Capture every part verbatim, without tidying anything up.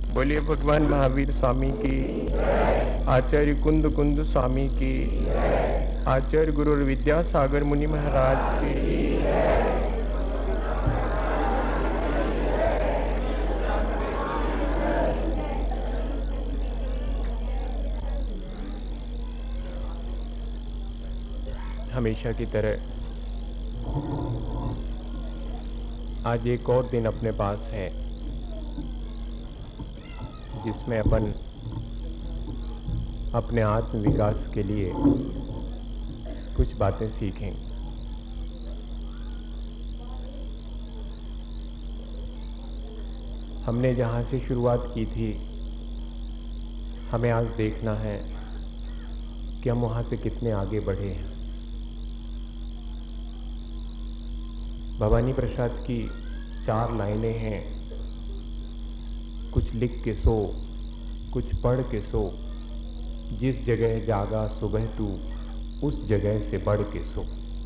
बोलिए भगवान महावीर स्वामी की, आचार्य कुंद कुंद स्वामी की, आचार्य गुरु विद्यासागर मुनि महाराज की। हमेशा की तरह आज एक और दिन अपने पास है जिसमें अपन अपने आत्म विकास के लिए कुछ बातें सीखें। हमने जहां से शुरुआत की थी, हमें आज देखना है कि हम वहां से कितने आगे बढ़े हैं। भवानी प्रसाद की चार लाइनें हैं, कुछ लिख के सो, कुछ पढ़ के सो, जिस जगह जागा सुबह तू, उस जगह से बढ़ के सो।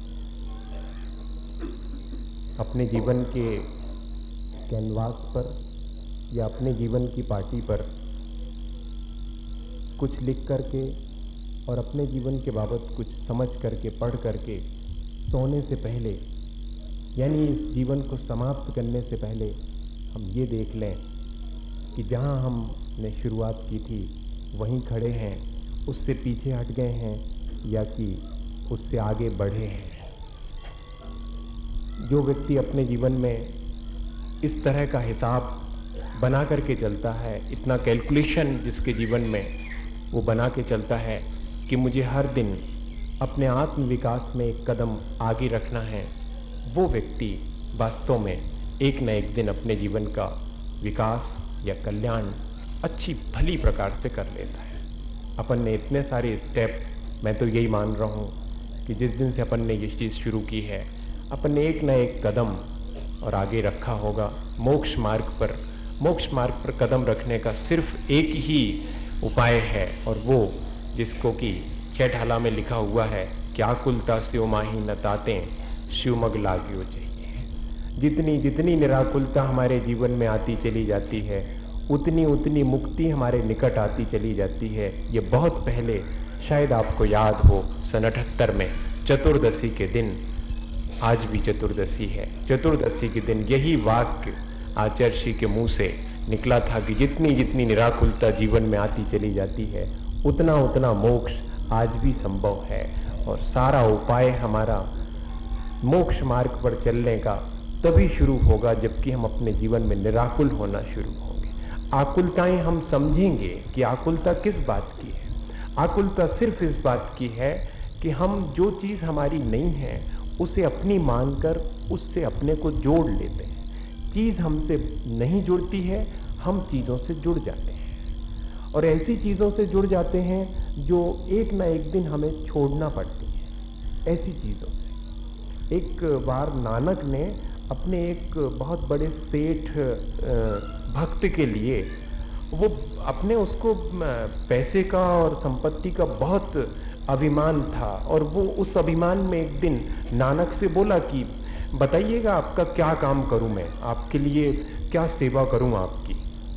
अपने जीवन के कैनवास पर या अपने जीवन की पार्टी पर कुछ लिख करके और अपने जीवन के बाबत कुछ समझ करके, पढ़ करके सोने से पहले, यानी इस जीवन को समाप्त करने से पहले हम ये देख लें कि जहां हमने शुरुआत की थी वहीं खड़े हैं, उससे पीछे हट गए हैं या कि उससे आगे बढ़े हैं। जो व्यक्ति अपने जीवन में इस तरह का हिसाब बना करके चलता है, इतना कैलकुलेशन जिसके जीवन में वो बना के चलता है कि मुझे हर दिन अपने आत्म विकास में एक कदम आगे रखना है, वो व्यक्ति वास्तव में एक न एक दिन अपने जीवन का विकास या कल्याण अच्छी भली प्रकार से कर लेता है। अपन ने इतने सारे स्टेप, मैं तो यही मान रहा हूं कि जिस दिन से अपन ने ये चीज शुरू की है, अपन ने एक न एक कदम और आगे रखा होगा मोक्ष मार्ग पर। मोक्ष मार्ग पर कदम रखने का सिर्फ एक ही उपाय है, और वो जिसको कि छठाला में लिखा हुआ है कि आकुलता स्यो माही न ताते शिवमग लाग्यो चाहिए। जितनी जितनी निराकुलता हमारे जीवन में आती चली जाती है, उतनी उतनी मुक्ति हमारे निकट आती चली जाती है। ये बहुत पहले, शायद आपको याद हो, सन अठहत्तर में चतुर्दशी के दिन, आज भी चतुर्दशी है, चतुर्दशी के दिन यही वाक्य आचार्य श्री के मुंह से निकला था कि जितनी जितनी निराकुलता जीवन में आती चली जाती है, उतना उतना मोक्ष आज भी संभव है। और सारा उपाय हमारा मोक्ष मार्ग पर चलने का तभी शुरू होगा जबकि हम अपने जीवन में निराकुल होना शुरू होंगे। आकुलताएं हम समझेंगे कि आकुलता किस बात की है। आकुलता सिर्फ इस बात की है कि हम जो चीज हमारी नहीं है उसे अपनी मानकर उससे अपने को जोड़ लेते हैं। चीज हमसे नहीं जुड़ती है, हम चीजों से जुड़ जाते हैं, और ऐसी चीजों से जुड़ जाते हैं जो एक ना एक दिन हमें छोड़ना पड़ती हैं। ऐसी चीजों से एक बार नानक ने अपने एक बहुत बड़े सेठ भक्त के लिए, वो अपने उसको पैसे का और संपत्ति का बहुत अभिमान था, और वो उस अभिमान में एक दिन नानक से बोला कि बताइएगा आपका क्या काम करूं, मैं आपके लिए क्या सेवा करूं आपकी,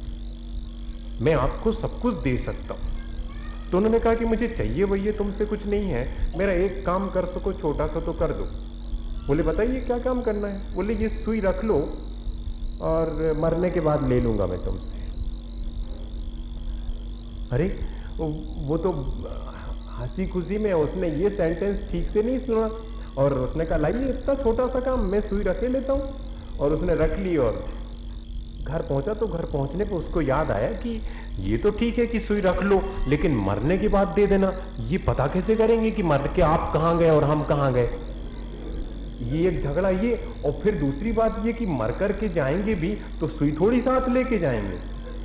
मैं आपको सब कुछ दे सकता हूं। तो उन्होंने कहा कि मुझे चाहिए वही तुमसे कुछ नहीं है, मेरा एक काम कर सको छोटा सा तो कर दो। बोले बताइए क्या काम करना है। बोले ये सुई रख लो और मरने के बाद ले लूंगा मैं तुमसे। अरे वो तो हंसी खुशी में उसने ये सेंटेंस ठीक से नहीं सुना, और उसने कहा लाइए इतना छोटा सा काम, मैं सुई रखे लेता हूं। और उसने रख ली और घर पहुंचा। तो घर पहुंचने पर उसको याद आया कि ये तो ठीक है कि सुई रख लो, लेकिन मरने के बाद दे देना, ये पता कैसे करेंगे कि मर के आप कहां गए और हम कहां गए। ये एक झगड़ा ये, और फिर दूसरी बात ये कि मर करके जाएंगे भी तो सुई थोड़ी साथ लेके जाएंगे।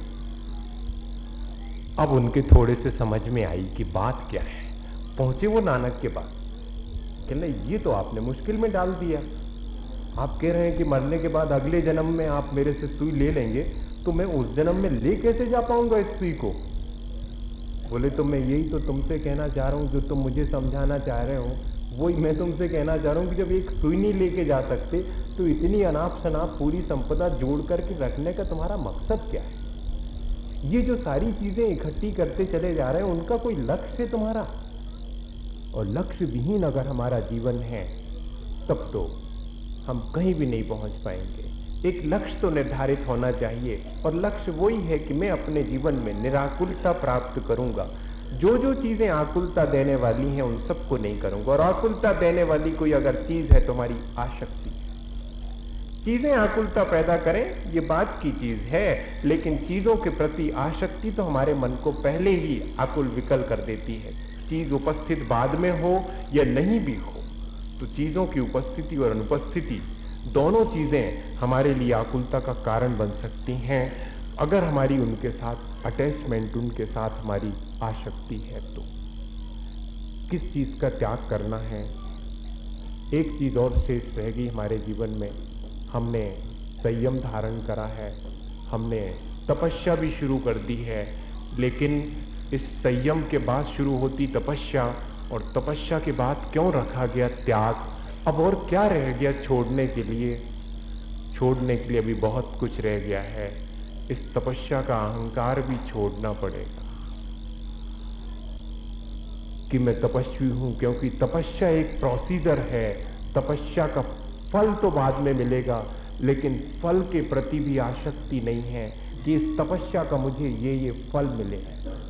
अब उनके थोड़े से समझ में आई कि बात क्या है। पहुंचे वो नानक के पास, कहने ये तो आपने मुश्किल में डाल दिया। आप कह रहे हैं कि मरने के बाद अगले जन्म में आप मेरे से सुई ले लेंगे, तो मैं उस जन्म में ले कैसे जा पाऊंगा इस सुई को। बोले तो मैं यही तो तुमसे कहना चाह रहा हूं, जो तुम मुझे समझाना चाह रहे हो वही मैं तुमसे कहना चाह रहा हूं कि जब एक सुई नहीं लेके जा सकते तो इतनी अनाप शनाप पूरी संपदा जोड़ करके रखने का तुम्हारा मकसद क्या है। ये जो सारी चीजें इकट्ठी करते चले जा रहे हैं, उनका कोई लक्ष्य है तुम्हारा? और लक्ष्य विहीन अगर हमारा जीवन है, तब तो हम कहीं भी नहीं पहुंच पाएंगे। एक लक्ष्य तो निर्धारित होना चाहिए, और लक्ष्य वही है कि मैं अपने जीवन में निराकुलता प्राप्त करूंगा। जो जो चीजें आकुलता देने वाली हैं, उन सबको नहीं करूंगा। और आकुलता देने वाली कोई अगर चीज है, तुम्हारी आसक्ति है। चीजें आकुलता पैदा करें, ये बात की चीज है, लेकिन चीजों के प्रति आसक्ति तो हमारे मन को पहले ही आकुल विकल कर देती है। चीज उपस्थित बाद में हो या नहीं भी हो, तो चीजों की उपस्थिति और अनुपस्थिति दोनों चीजें हमारे लिए आकुलता का कारण बन सकती हैं, अगर हमारी उनके साथ अटैचमेंट, उनके साथ हमारी आसक्ति है। तो किस चीज का त्याग करना है? एक चीज और शेष रह गई हमारे जीवन में। हमने संयम धारण करा है, हमने तपस्या भी शुरू कर दी है, लेकिन इस संयम के बाद शुरू होती तपस्या, और तपस्या के बाद क्यों रखा गया त्याग? अब और क्या रह गया छोड़ने के लिए? छोड़ने के लिए अभी बहुत कुछ रह गया है। इस तपस्या का अहंकार भी छोड़ना पड़ेगा कि मैं तपस्वी हूं, क्योंकि तपस्या एक प्रोसीजर है। तपस्या का फल तो बाद में मिलेगा, लेकिन फल के प्रति भी आसक्ति नहीं है कि इस तपस्या का मुझे ये ये फल मिले।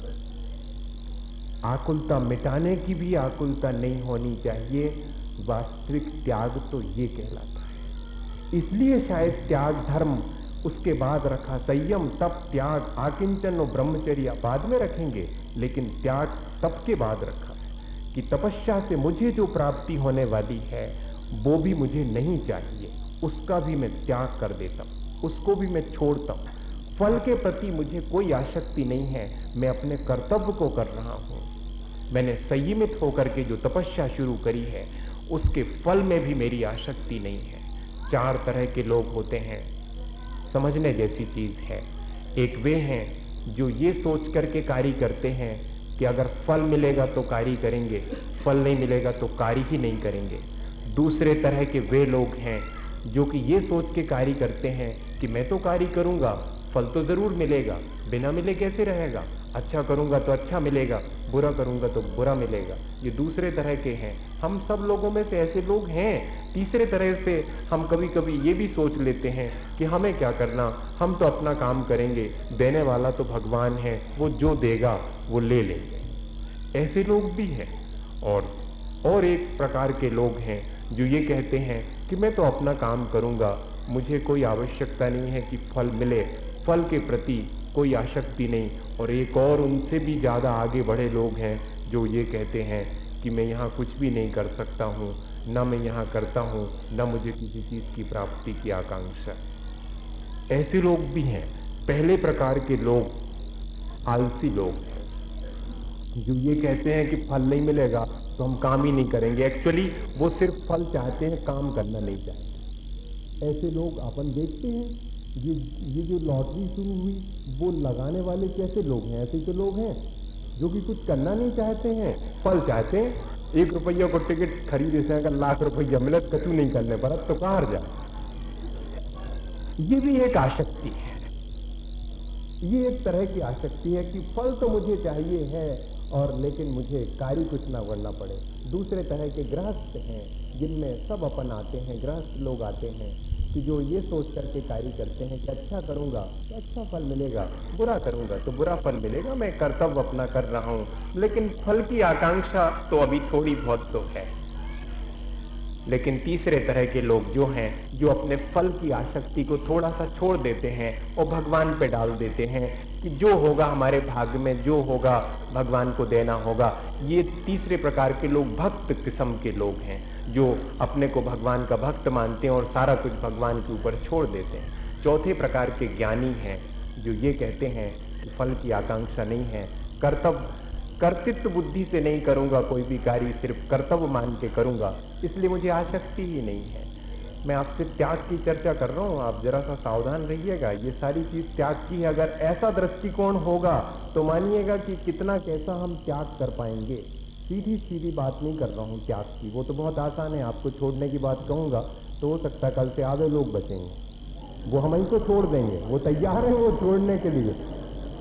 आकुलता मिटाने की भी आकुलता नहीं होनी चाहिए। वास्तविक त्याग तो ये कहलाता है। इसलिए शायद त्याग धर्म उसके बाद रखा, संयम, तप, त्याग, आकिंचन और ब्रह्मचर्य बाद में रखेंगे, लेकिन त्याग तप के बाद रखा है कि तपस्या से मुझे जो प्राप्ति होने वाली है वो भी मुझे नहीं चाहिए, उसका भी मैं त्याग कर देता हूं, उसको भी मैं छोड़ता हूं। फल के प्रति मुझे कोई आसक्ति नहीं है, मैं अपने कर्तव्य को कर रहा हूं। मैंने संयमित होकर के जो तपस्या शुरू करी है, उसके फल में भी मेरी आसक्ति नहीं है। चार तरह के लोग होते हैं, समझने जैसी चीज है। एक वे हैं जो ये सोच करके कार्य करते हैं कि अगर फल मिलेगा तो कार्य करेंगे, फल नहीं मिलेगा तो कार्य ही नहीं करेंगे। दूसरे तरह के वे लोग हैं जो कि ये सोच के कार्य करते हैं कि मैं तो कार्य करूंगा, फल तो जरूर मिलेगा, बिना मिले कैसे रहेगा, अच्छा करूंगा तो अच्छा मिलेगा, बुरा करूंगा तो बुरा मिलेगा। ये दूसरे तरह के हैं। हम सब लोगों में से ऐसे लोग हैं। तीसरे तरह से हम कभी कभी ये भी सोच लेते हैं कि हमें क्या करना, हम तो अपना काम करेंगे, देने वाला तो भगवान है, वो जो देगा वो ले लेंगे। ऐसे लोग भी हैं। और और एक प्रकार के लोग हैं जो ये कहते हैं कि मैं तो अपना काम करूंगा, मुझे कोई आवश्यकता नहीं है कि फल मिले, फल के प्रति कोई आसक्ति नहीं। और एक और उनसे भी ज्यादा आगे बढ़े लोग हैं जो ये कहते हैं कि मैं यहां कुछ भी नहीं कर सकता हूं, न मैं यहां करता हूं, न मुझे किसी चीज की प्राप्ति की आकांक्षा। ऐसे लोग भी हैं। पहले प्रकार के लोग आलसी लोग हैं जो ये कहते हैं कि फल नहीं मिलेगा तो हम काम ही नहीं करेंगे। एक्चुअली वो सिर्फ फल चाहते हैं, काम करना नहीं चाहते। ऐसे लोग अपन देखते हैं। ये ये जो लॉटरी शुरू हुई, वो लगाने वाले कैसे लोग हैं? ऐसे तो लोग हैं जो कि कुछ करना नहीं चाहते हैं, फल चाहते हैं। एक रुपया को टिकट खरीदे से अगर लाख रुपया मिले, कचू नहीं करने पर तो कहां जाए। ये भी एक आसक्ति है। ये एक तरह की आसक्ति है कि फल तो मुझे चाहिए है, और लेकिन मुझे कार्य कुछ ना करना पड़े। दूसरे तरह के गृहस्थ हैं जिनमें सब अपन आते हैं। गृहस्थ लोग आते हैं कि जो ये सोच करके कार्य करते हैं कि अच्छा करूंगा तो अच्छा फल मिलेगा, बुरा करूंगा तो बुरा फल मिलेगा, मैं कर्तव्य अपना कर रहा हूं, लेकिन फल की आकांक्षा तो अभी थोड़ी बहुत तो है। लेकिन तीसरे तरह के लोग जो हैं, जो अपने फल की आसक्ति को थोड़ा सा छोड़ देते हैं और भगवान पे डाल देते हैं कि जो होगा हमारे भाग्य में, जो होगा भगवान को देना होगा। ये तीसरे प्रकार के लोग भक्त किस्म के लोग हैं जो अपने को भगवान का भक्त मानते हैं और सारा कुछ भगवान के ऊपर छोड़ देते हैं। चौथे प्रकार के ज्ञानी हैं जो ये कहते हैं कि फल की आकांक्षा नहीं है, कर्तव्य कर्तृत्व बुद्धि से नहीं करूंगा कोई भी कार्य, सिर्फ कर्तव्य मान के करूंगा, इसलिए मुझे आसक्ति ही नहीं है। मैं आपसे त्याग की चर्चा कर रहा हूं, आप जरा सा सावधान रहिएगा। ये सारी चीज त्याग की है। अगर ऐसा दृष्टिकोण होगा तो मानिएगा कि कितना कैसा हम त्याग कर पाएंगे। सीधी सीधी बात नहीं कर रहा हूं त्याग की, वो तो बहुत आसान है। आपको छोड़ने की बात कहूंगा तो हो सकता है कल से आधे लोग बचेंगे, वो हम ही को छोड़ देंगे, वो तैयार है वो छोड़ने के लिए।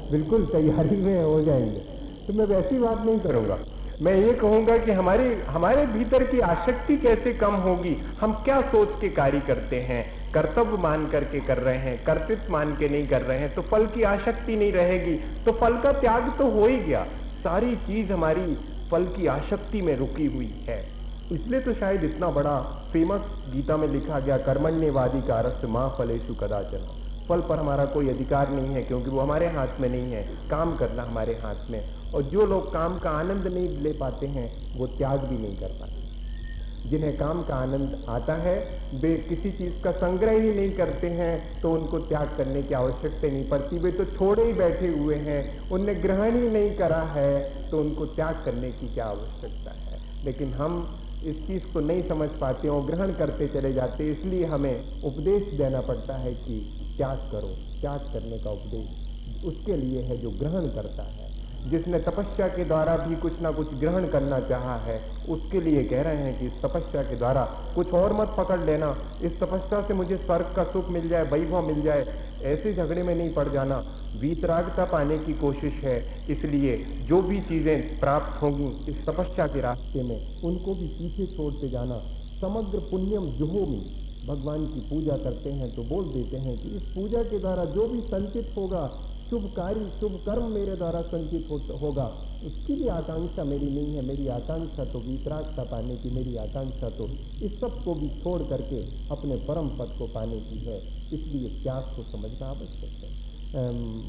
बिल्कुल तैयारी में हो जाएंगे। तो मैं वैसी बात नहीं करूंगा। मैं ये कहूंगा कि हमारी हमारे भीतर की आसक्ति कैसे कम होगी, हम क्या सोच के कार्य करते हैं, कर्तव्य मान करके कर रहे हैं, कर्तव्य मान के नहीं कर रहे हैं, तो फल की आसक्ति नहीं रहेगी, तो फल का त्याग तो हो ही गया। सारी चीज हमारी फल की आसक्ति में रुकी हुई है। इसलिए तो शायद इतना बड़ा फेमस गीता में लिखा गया, कर्मण्यवादी का रस मां फलेषु कदाचन। फल पर हमारा कोई अधिकार नहीं है, क्योंकि वो हमारे हाथ में नहीं है, काम करना हमारे हाथ में। और जो लोग काम का आनंद नहीं ले पाते हैं वो त्याग भी नहीं कर पाते। जिन्हें काम का आनंद आता है वे किसी चीज का संग्रह ही नहीं करते हैं, तो उनको त्याग करने की आवश्यकता नहीं पड़ती। वे तो छोड़े ही बैठे हुए हैं, उनने ग्रहण ही नहीं करा है, तो उनको त्याग करने की क्या आवश्यकता है। लेकिन हम इस चीज को नहीं समझ पाते और ग्रहण करते चले जाते। इसलिए हमें उपदेश देना पड़ता है कि त्याग करो। त्याग करने का उपदेश उसके लिए है जो ग्रहण करता है। जिसने तपस्या के द्वारा भी कुछ ना कुछ ग्रहण करना चाहा है, उसके लिए कह रहे हैं कि इस तपस्या के द्वारा कुछ और मत पकड़ लेना। इस तपस्या से मुझे स्वर्ग का सुख मिल जाए, वैभव मिल जाए, ऐसे झगड़े में नहीं पड़ जाना। वीतरागता पाने की कोशिश है। इसलिए जो भी चीजें प्राप्त होंगी इस तपस्या के रास्ते में, उनको भी पीछे छोड़ते जाना। समग्र पुण्यम जुहोमि, भगवान की पूजा करते हैं तो बोल देते हैं कि इस पूजा के द्वारा जो भी संचित होगा, शुभ कार्य शुभ कर्म मेरे द्वारा संचित हो, होगा, उसकी भी आकांक्षा मेरी नहीं है। मेरी आकांक्षा तो वीतरागता पाने की, मेरी आकांक्षा तो इस सब को भी छोड़ करके अपने परम पद को पाने की है। इसलिए त्याग को समझना आवश्यक है।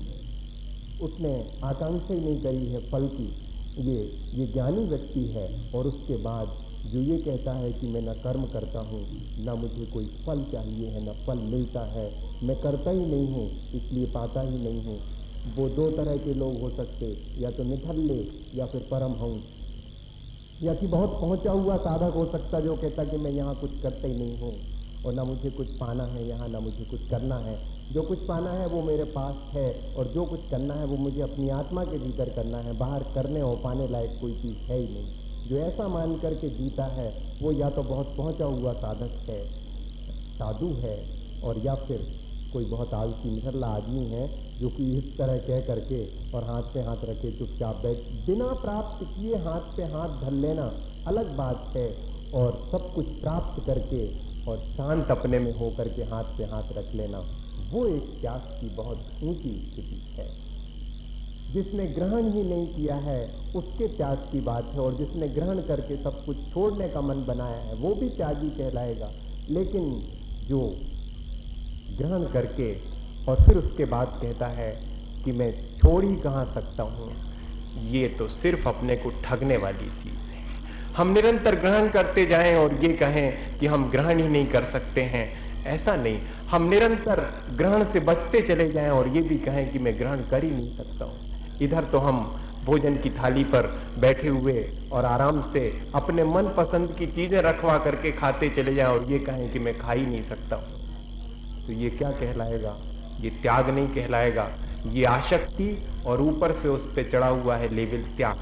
उसने आकांक्षा ही नहीं करी है फल की, ये ये ज्ञानी व्यक्ति है। और उसके बाद जो ये कहता है कि मैं न कर्म करता हूँ, न मुझे कोई फल चाहिए है, न फल मिलता है, मैं करता ही नहीं हूँ इसलिए पाता ही नहीं हूँ। वो दो तरह के लोग हो सकते, या तो निठल्ले या फिर परमहंस, या कि बहुत पहुंचा हुआ साधक हो सकता जो कहता कि मैं यहाँ कुछ करता ही नहीं हूँ और ना मुझे कुछ पाना है यहाँ, ना मुझे कुछ करना है। जो कुछ पाना है वो मेरे पास है, और जो कुछ करना है वो मुझे अपनी आत्मा के भीतर करना है। बाहर करने और पाने लायक कोई चीज है ही नहीं। जो ऐसा मान करके जीता है वो या तो बहुत पहुंचा हुआ साधक है, साधु है, और या फिर कोई बहुत आलसी निठल्ला आदमी है जो कि इस तरह कह करके और हाथ पे हाथ रखे चुपचाप बैठ, बिना प्राप्त किए हाथ पे हाथ धर लेना अलग बात है, और सब कुछ प्राप्त करके और शांत अपने में होकर के हाथ पे हाथ रख लेना, वो एक त्याग की बहुत ऊंची स्थिति है। जिसने ग्रहण ही नहीं किया है उसके त्याग की बात है, और जिसने ग्रहण करके सब कुछ छोड़ने का मन बनाया है वो भी त्यागी कहलाएगा। लेकिन जो ग्रहण करके और फिर उसके बाद कहता है कि मैं छोड़ ही कहां सकता हूं, ये तो सिर्फ अपने को ठगने वाली चीज है। हम निरंतर ग्रहण करते जाएं और ये कहें कि हम ग्रहण ही नहीं कर सकते हैं, ऐसा नहीं। हम निरंतर ग्रहण से बचते चले जाएं और ये भी कहें कि मैं ग्रहण कर ही नहीं सकता हूं। इधर तो हम भोजन की थाली पर बैठे हुए और आराम से अपने मन पसंद की चीजें रखवा करके खाते चले जाएं और ये कहें कि मैं खा ही नहीं सकता हूं, तो ये क्या कहलाएगा? ये त्याग नहीं कहलाएगा, ये आसक्ति और ऊपर से उस पे चढ़ा हुआ है लेवल त्याग।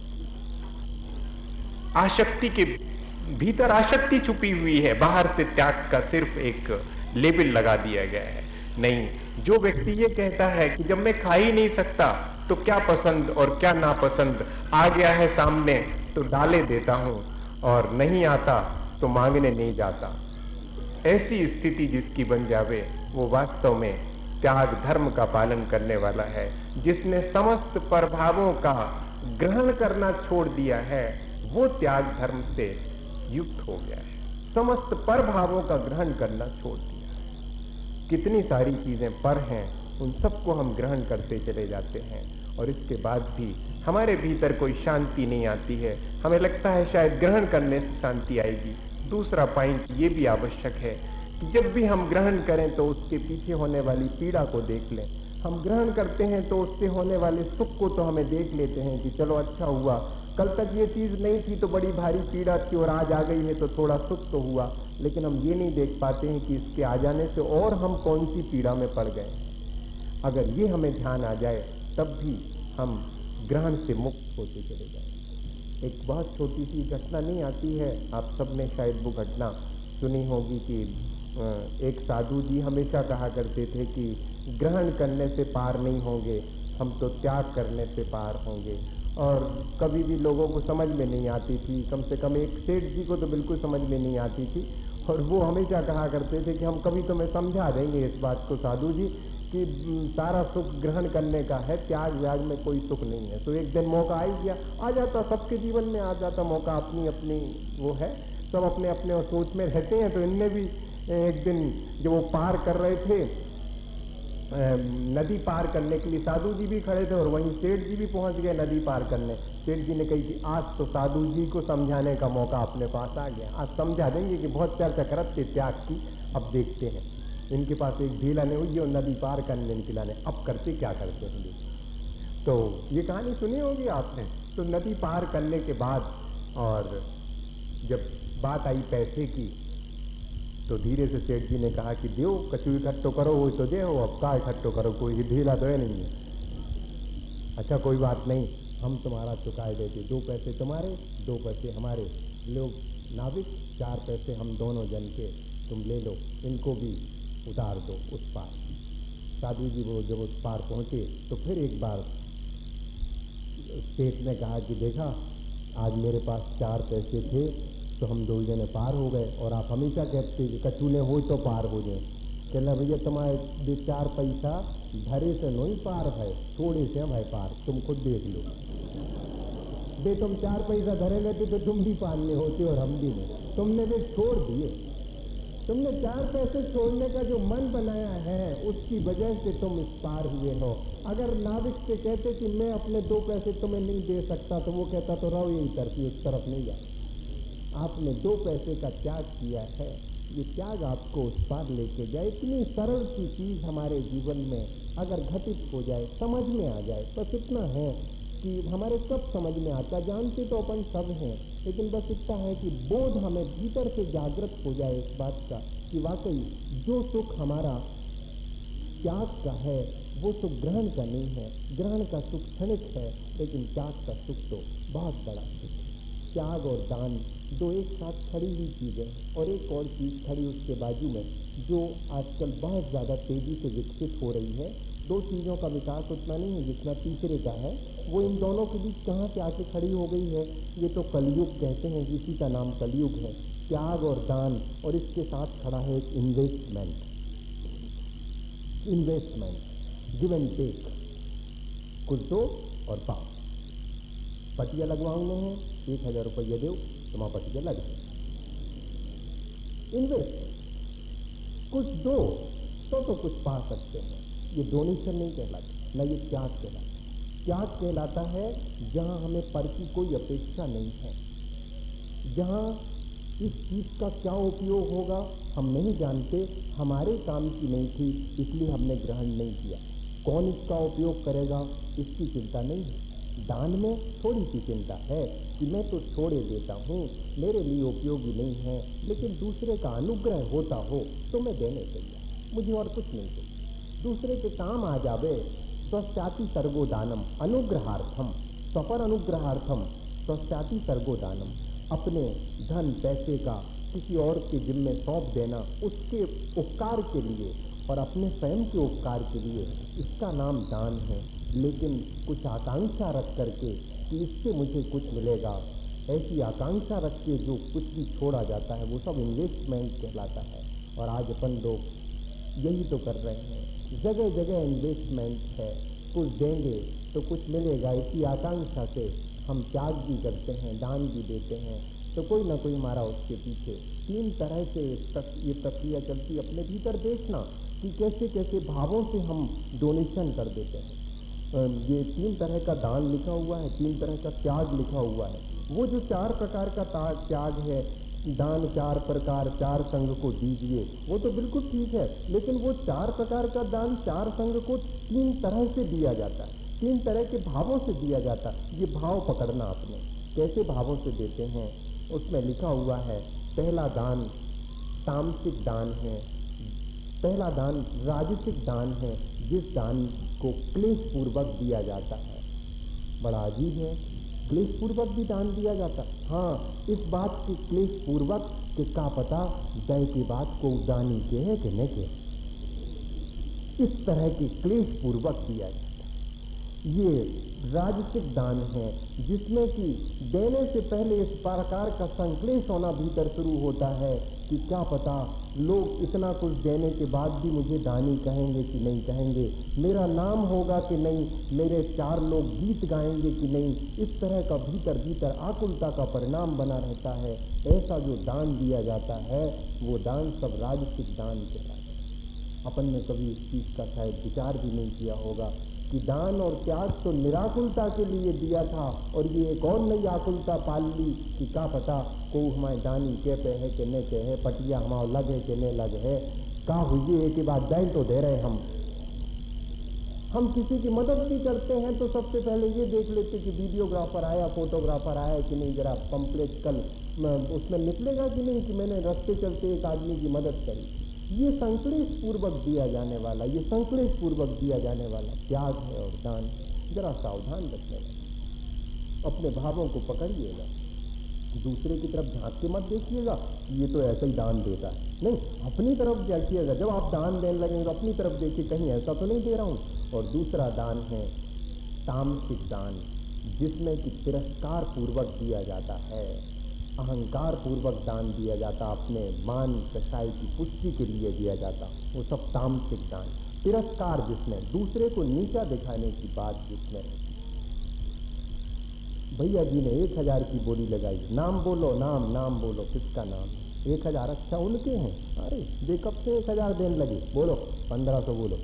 आसक्ति के भीतर आसक्ति छुपी हुई है, बाहर से त्याग का सिर्फ एक लेबल लगा दिया गया है। नहीं, जो व्यक्ति ये कहता है कि जब मैं खा ही नहीं सकता तो क्या पसंद और क्या नापसंद आ गया है सामने तो डाले देता हूं, और नहीं आता तो मांगने नहीं जाता, ऐसी स्थिति जिसकी बन जावे वो वास्तव में त्याग धर्म का पालन करने वाला है। जिसने समस्त प्रभावों का ग्रहण करना छोड़ दिया है वो त्याग धर्म से युक्त हो गया है। समस्त प्रभावों का ग्रहण करना छोड़ दिया है। कितनी सारी चीजें पर हैं, उन सबको हम ग्रहण करते चले जाते हैं, और इसके बाद भी हमारे भीतर कोई शांति नहीं आती है। हमें लगता है शायद ग्रहण करने से शांति आएगी। दूसरा पॉइंट ये भी आवश्यक है कि जब भी हम ग्रहण करें तो उसके पीछे होने वाली पीड़ा को देख लें। हम ग्रहण करते हैं तो उससे होने वाले सुख को तो हमें देख लेते हैं कि चलो अच्छा हुआ, कल तक ये चीज नहीं थी तो बड़ी भारी पीड़ा थी और आज आ गई है तो थोड़ा सुख तो हुआ। लेकिन हम ये नहीं देख पाते हैं कि इसके आ जाने से और हम कौन सी पीड़ा में पड़ गए हैं। अगर ये हमें ध्यान आ जाए तब भी हम ग्रहण से मुक्त होते चले जाएंगे। एक बहुत छोटी सी घटना नहीं आती है, आप सबने शायद वो घटना सुनी होगी कि एक साधु जी हमेशा कहा करते थे कि ग्रहण करने से पार नहीं होंगे, हम तो त्याग करने से पार होंगे। और कभी भी लोगों को समझ में नहीं आती थी, कम से कम एक सेठ जी को तो बिल्कुल समझ में नहीं आती थी, और वो हमेशा कहा करते थे कि हम कभी तुम्हें समझा देंगे इस बात को साधु जी कि सारा सुख ग्रहण करने का है, त्याग व्याग में कोई सुख नहीं है। तो एक दिन मौका आ ही गया, आ जाता, सबके जीवन में आ जाता मौका, अपनी अपनी वो है, सब अपने अपने सोच में रहते हैं। तो इनने भी एक दिन जो वो पार कर रहे थे, नदी पार करने के लिए साधु जी भी खड़े थे और वहीं सेठ जी भी पहुंच गए नदी पार करने। सेठ जी ने कही कि आज तो साधु जी को समझाने का मौका अपने पास आ गया, आज समझा देंगे कि बहुत चर्चा करत थे त्याग की, अब देखते हैं। इनके पास एक ढीला ने हुई और नदी पार करने निकला ने, अब करते क्या करते हैं। तो ये कहानी सुनी होगी आपने। तो नदी पार करने के बाद और जब बात आई पैसे की, तो धीरे से सेठ जी ने कहा कि दो कछु इकट्ठो करो, वो तो दे हो, अब का इकट्ठो करो, कोई ढीला तो है नहीं है। अच्छा कोई बात नहीं, हम तुम्हारा चुकाए देते, दो पैसे तुम्हारे दो पैसे हमारे, लोग नाविक चार पैसे हम दोनों जन के, तुम ले लो, इनको भी उतार दो उस पार। साधु जी वो जब उस पार पहुंचे तो फिर एक बार सेठ ने कहा कि देखा आज मेरे पास चार पैसे थे तो हम दो जने पार हो गए, और आप हमेशा कहते कि कछु ने हो तो पार हो जाए। कहना भैया तुम्हारे चार पैसा धरे से नहीं पार है, थोड़े से भाई पार, तुम खुद देख लो। बे तुम चार पैसा धरे लेते तो तुम भी पार नहीं होते और हम भी नहीं, तुमने वे छोड़ दिए। तुमने चार पैसे छोड़ने का जो मन बनाया है उसकी वजह से तुम इस पार हुए हो। अगर नाविक से कहते कि मैं अपने दो पैसे तुम्हें नहीं दे सकता, तो वो कहता तो रहो यही तरफ, उस तरफ नहीं जा। आपने दो पैसे का त्याग किया है, ये त्याग आपको उस पार लेके जाए। इतनी सरल सी चीज हमारे जीवन में अगर घटित हो जाए, समझ में आ जाए, बस इतना है कि हमारे सब समझ में आता, जानते तो अपन सब हैं, लेकिन बस इतना है कि बोध हमें भीतर से जागृत हो जाए इस बात का कि वाकई जो सुख हमारा त्याग का है वो सुख ग्रहण का नहीं है। ग्रहण का सुख क्षणिक है, लेकिन त्याग का सुख तो बहुत बड़ा सुख है। त्याग और दान दो एक साथ खड़ी हुई चीजें हैं, और एक और चीज खड़ी उसके बाजू में जो आजकल बहुत ज्यादा तेजी से विकसित हो रही है। दो चीजों का विकास उतना नहीं है जितना तीसरे का है, वो इन दोनों के बीच कहां से आके खड़ी हो गई है, ये तो कलयुग कहते हैं, इसी का नाम कलयुग है। त्याग और दान, और इसके साथ खड़ा है एक investment. Investment, give and take, कुछ दो और पाओ। पटिया लगवाने हैं, एक हजार रुपये दो, तुम्हारा पटिया लग जाए। इन्वेस्ट, कुछ दो तो तो कुछ पा सकते हैं। ये डोनेशन नहीं कहलाता, न ये त्याग कहलाता। त्याग कहलाता है जहां हमें पर की कोई अपेक्षा नहीं है, जहां इस चीज का क्या उपयोग होगा हम नहीं जानते, हमारे काम की नहीं थी इसलिए हमने ग्रहण नहीं किया, कौन इसका उपयोग करेगा इसकी चिंता नहीं है। दान में थोड़ी सी चिंता है कि मैं तो छोड़े देता हूं, मेरे लिए उपयोगी नहीं है, लेकिन दूसरे का अनुग्रह होता हो तो मैं देने तैयार, मुझे और कुछ नहीं चाहिए, दूसरे के काम आ जावे। स्वस्याति सर्गो दानम अनुग्रहार्थम, सफर अनुग्रहार्थम स्वस्याति सर्गो दानम। अपने धन पैसे का किसी और के जिम्मे सौंप देना उसके उपकार के लिए और अपने स्वयं के उपकार के लिए, इसका नाम दान है। लेकिन कुछ आकांक्षा रख करके कि इससे मुझे कुछ मिलेगा, ऐसी आकांक्षा रख के जो कुछ भी छोड़ा जाता है वो सब इन्वेस्टमेंट कहलाता है। और आज अपन लोग यही तो कर रहे हैं, जगह जगह इन्वेस्टमेंट है, कुछ देंगे तो कुछ मिलेगा, इसी आकांक्षा से हम त्याग भी करते हैं, दान भी देते हैं, तो कोई ना कोई हमारा उसके पीछे। तीन तरह से ये प्रक्रिया चलती, अपने भीतर देखना कि कैसे कैसे भावों से हम डोनेशन कर देते हैं। ये तीन तरह का दान लिखा हुआ है, तीन तरह का त्याग लिखा हुआ है। वो जो चार प्रकार का त्याग है, दान चार प्रकार चार संघ को दीजिए, वो तो बिल्कुल ठीक है, लेकिन वो चार प्रकार का दान चार संघ को तीन तरह से दिया जाता है, तीन तरह के भावों से दिया जाता है। ये भाव पकड़ना आपने, कैसे भावों से देते हैं उसमें लिखा हुआ है। पहला दान तामसिक दान है, पहला दान राजसिक दान है, जिस दान को क्लेश पूर्वक दिया जाता है। बड़ा अजीब है, क्लेश पूर्वक भी दान दिया जाता है। हाँ, इस बात के क्लेश पूर्वक कि का पता दय की बात को दानी के है कि नहीं के, इस तरह के क्लेश पूर्वक दिया जाता है। ये राजसिक दान है, जिसमें कि देने से पहले इस प्रकार का संक्लेश होना भीतर शुरू होता है कि क्या पता लोग इतना कुछ देने के बाद भी मुझे दानी कहेंगे कि नहीं कहेंगे, मेरा नाम होगा कि नहीं, मेरे चार लोग गीत गाएंगे कि नहीं। इस तरह का भीतर भीतर आकुलता का परिणाम बना रहता है। ऐसा जो दान दिया जाता है वो दान सब राजसिक दान कहलाता है। अपन ने कभी इस चीज का शायद विचार भी नहीं किया होगा कि दान और त्याग तो निराकुलता के लिए दिया था, और ये एक और नई आकुलता पाल ली कि क्या पता को हमारे दानी के पे है कि न के है, पटिया हमारा लग है कि न लग है, का हुई एक बात दैन तो दे रहे हम हम किसी की मदद भी करते हैं तो सबसे पहले ये देख लेते कि वीडियोग्राफर आया, फोटोग्राफर आया कि नहीं, जरा पंपलेट कल उसमें निकलेगा कि नहीं कि मैंने रास्ते चलते एक आदमी की मदद करी। ये संक्लेश पूर्वक दिया जाने वाला, ये संक्लेश पूर्वक दिया जाने वाला त्याग है और दान है। जरा सावधान रखने वाला, अपने भावों को पकड़िएगा, दूसरे की तरफ झांक के मत देखिएगा ये तो ऐसा ही दान देता है, नहीं, अपनी तरफ देखिएगा। जब आप दान देने लगेंगे तो अपनी तरफ देखिए कहीं ऐसा तो नहीं दे रहा हूं। और दूसरा दान है तामसिक दान, जिसमें कि तिरस्कार पूर्वक दिया जाता है, अहंकार पूर्वक दान दिया जाता, अपने मान कसाई की पुष्टि के लिए दिया जाता, वो सब तामसिक दान। तिरस्कार जिसमें दूसरे को नीचा दिखाने की बात जिसमें रहती। भैया जी ने एक हजार की बोली लगाई, नाम बोलो, नाम नाम बोलो, किसका नाम है? एक हजार अच्छा उनके हैं, अरे बेकब से एक हजार देने लगे, बोलो पंद्रह सौ बोलो।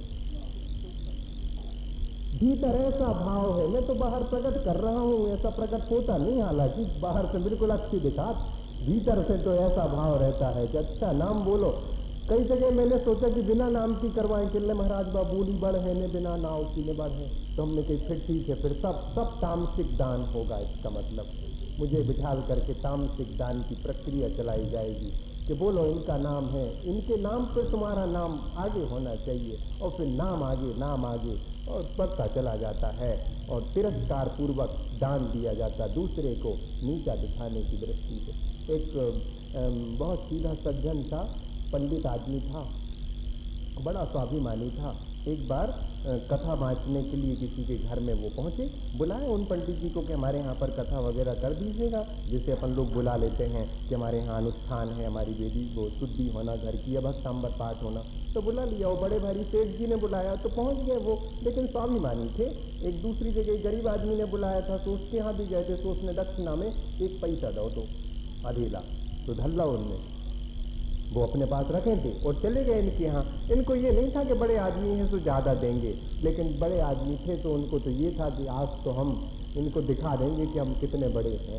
भीतर ऐसा भाव है, मैं तो बाहर प्रकट कर रहा हूं, ऐसा प्रकट होता नहीं, हालांकि बाहर से बिल्कुल अच्छी दिखा, भीतर से तो ऐसा भाव रहता है कि अच्छा नाम बोलो। कई जगह मैंने सोचा कि बिना नाम की करवाएं, किले महाराज बा बोली बढ़ है ने बिना नाव की ने बढ़ है, तो हमने कही फिर ठीक है, फिर सब सब तामसिक दान होगा। इसका मतलब मुझे बिठाल करके तामसिक दान की प्रक्रिया चलाई जाएगी कि बोलो इनका नाम है, इनके नाम पर तुम्हारा नाम आगे होना चाहिए, और फिर नाम आगे नाम आगे और बढ़ता चला जाता है। और तिरस्कार पूर्वक दान दिया जाता, दूसरे को नीचा दिखाने की दृष्टि से। एक बहुत सीधा सज्जन था, पंडित आदमी था, बड़ा स्वाभिमानी था। एक बार कथा बांटने के लिए किसी के घर में वो पहुंचे, बुलाए उन पंडित जी को कि हमारे यहाँ पर कथा वगैरह कर दीजिएगा, जिसे अपन लोग बुला लेते हैं कि हमारे यहाँ अनुष्ठान है, हमारी वेदी वो शुद्धि होना घर की, भक्तांबर पाठ होना, तो बुला लिया। वो बड़े भारी सेठ जी ने बुलाया तो पहुंच गए वो, लेकिन स्वाभिमानी थे। एक दूसरी जगह गरीब आदमी ने बुलाया था तो उसके यहाँ भी गए थे, तो उसने दक्षिणा में एक पैसा दो तो अधेला तो धल्ला उनने वो अपने पास रखे थे और चले गए इनके यहाँ। इनको ये नहीं था कि बड़े आदमी हैं तो ज्यादा देंगे, लेकिन बड़े आदमी थे तो उनको तो ये था कि आज तो हम इनको दिखा देंगे कि हम कितने बड़े हैं।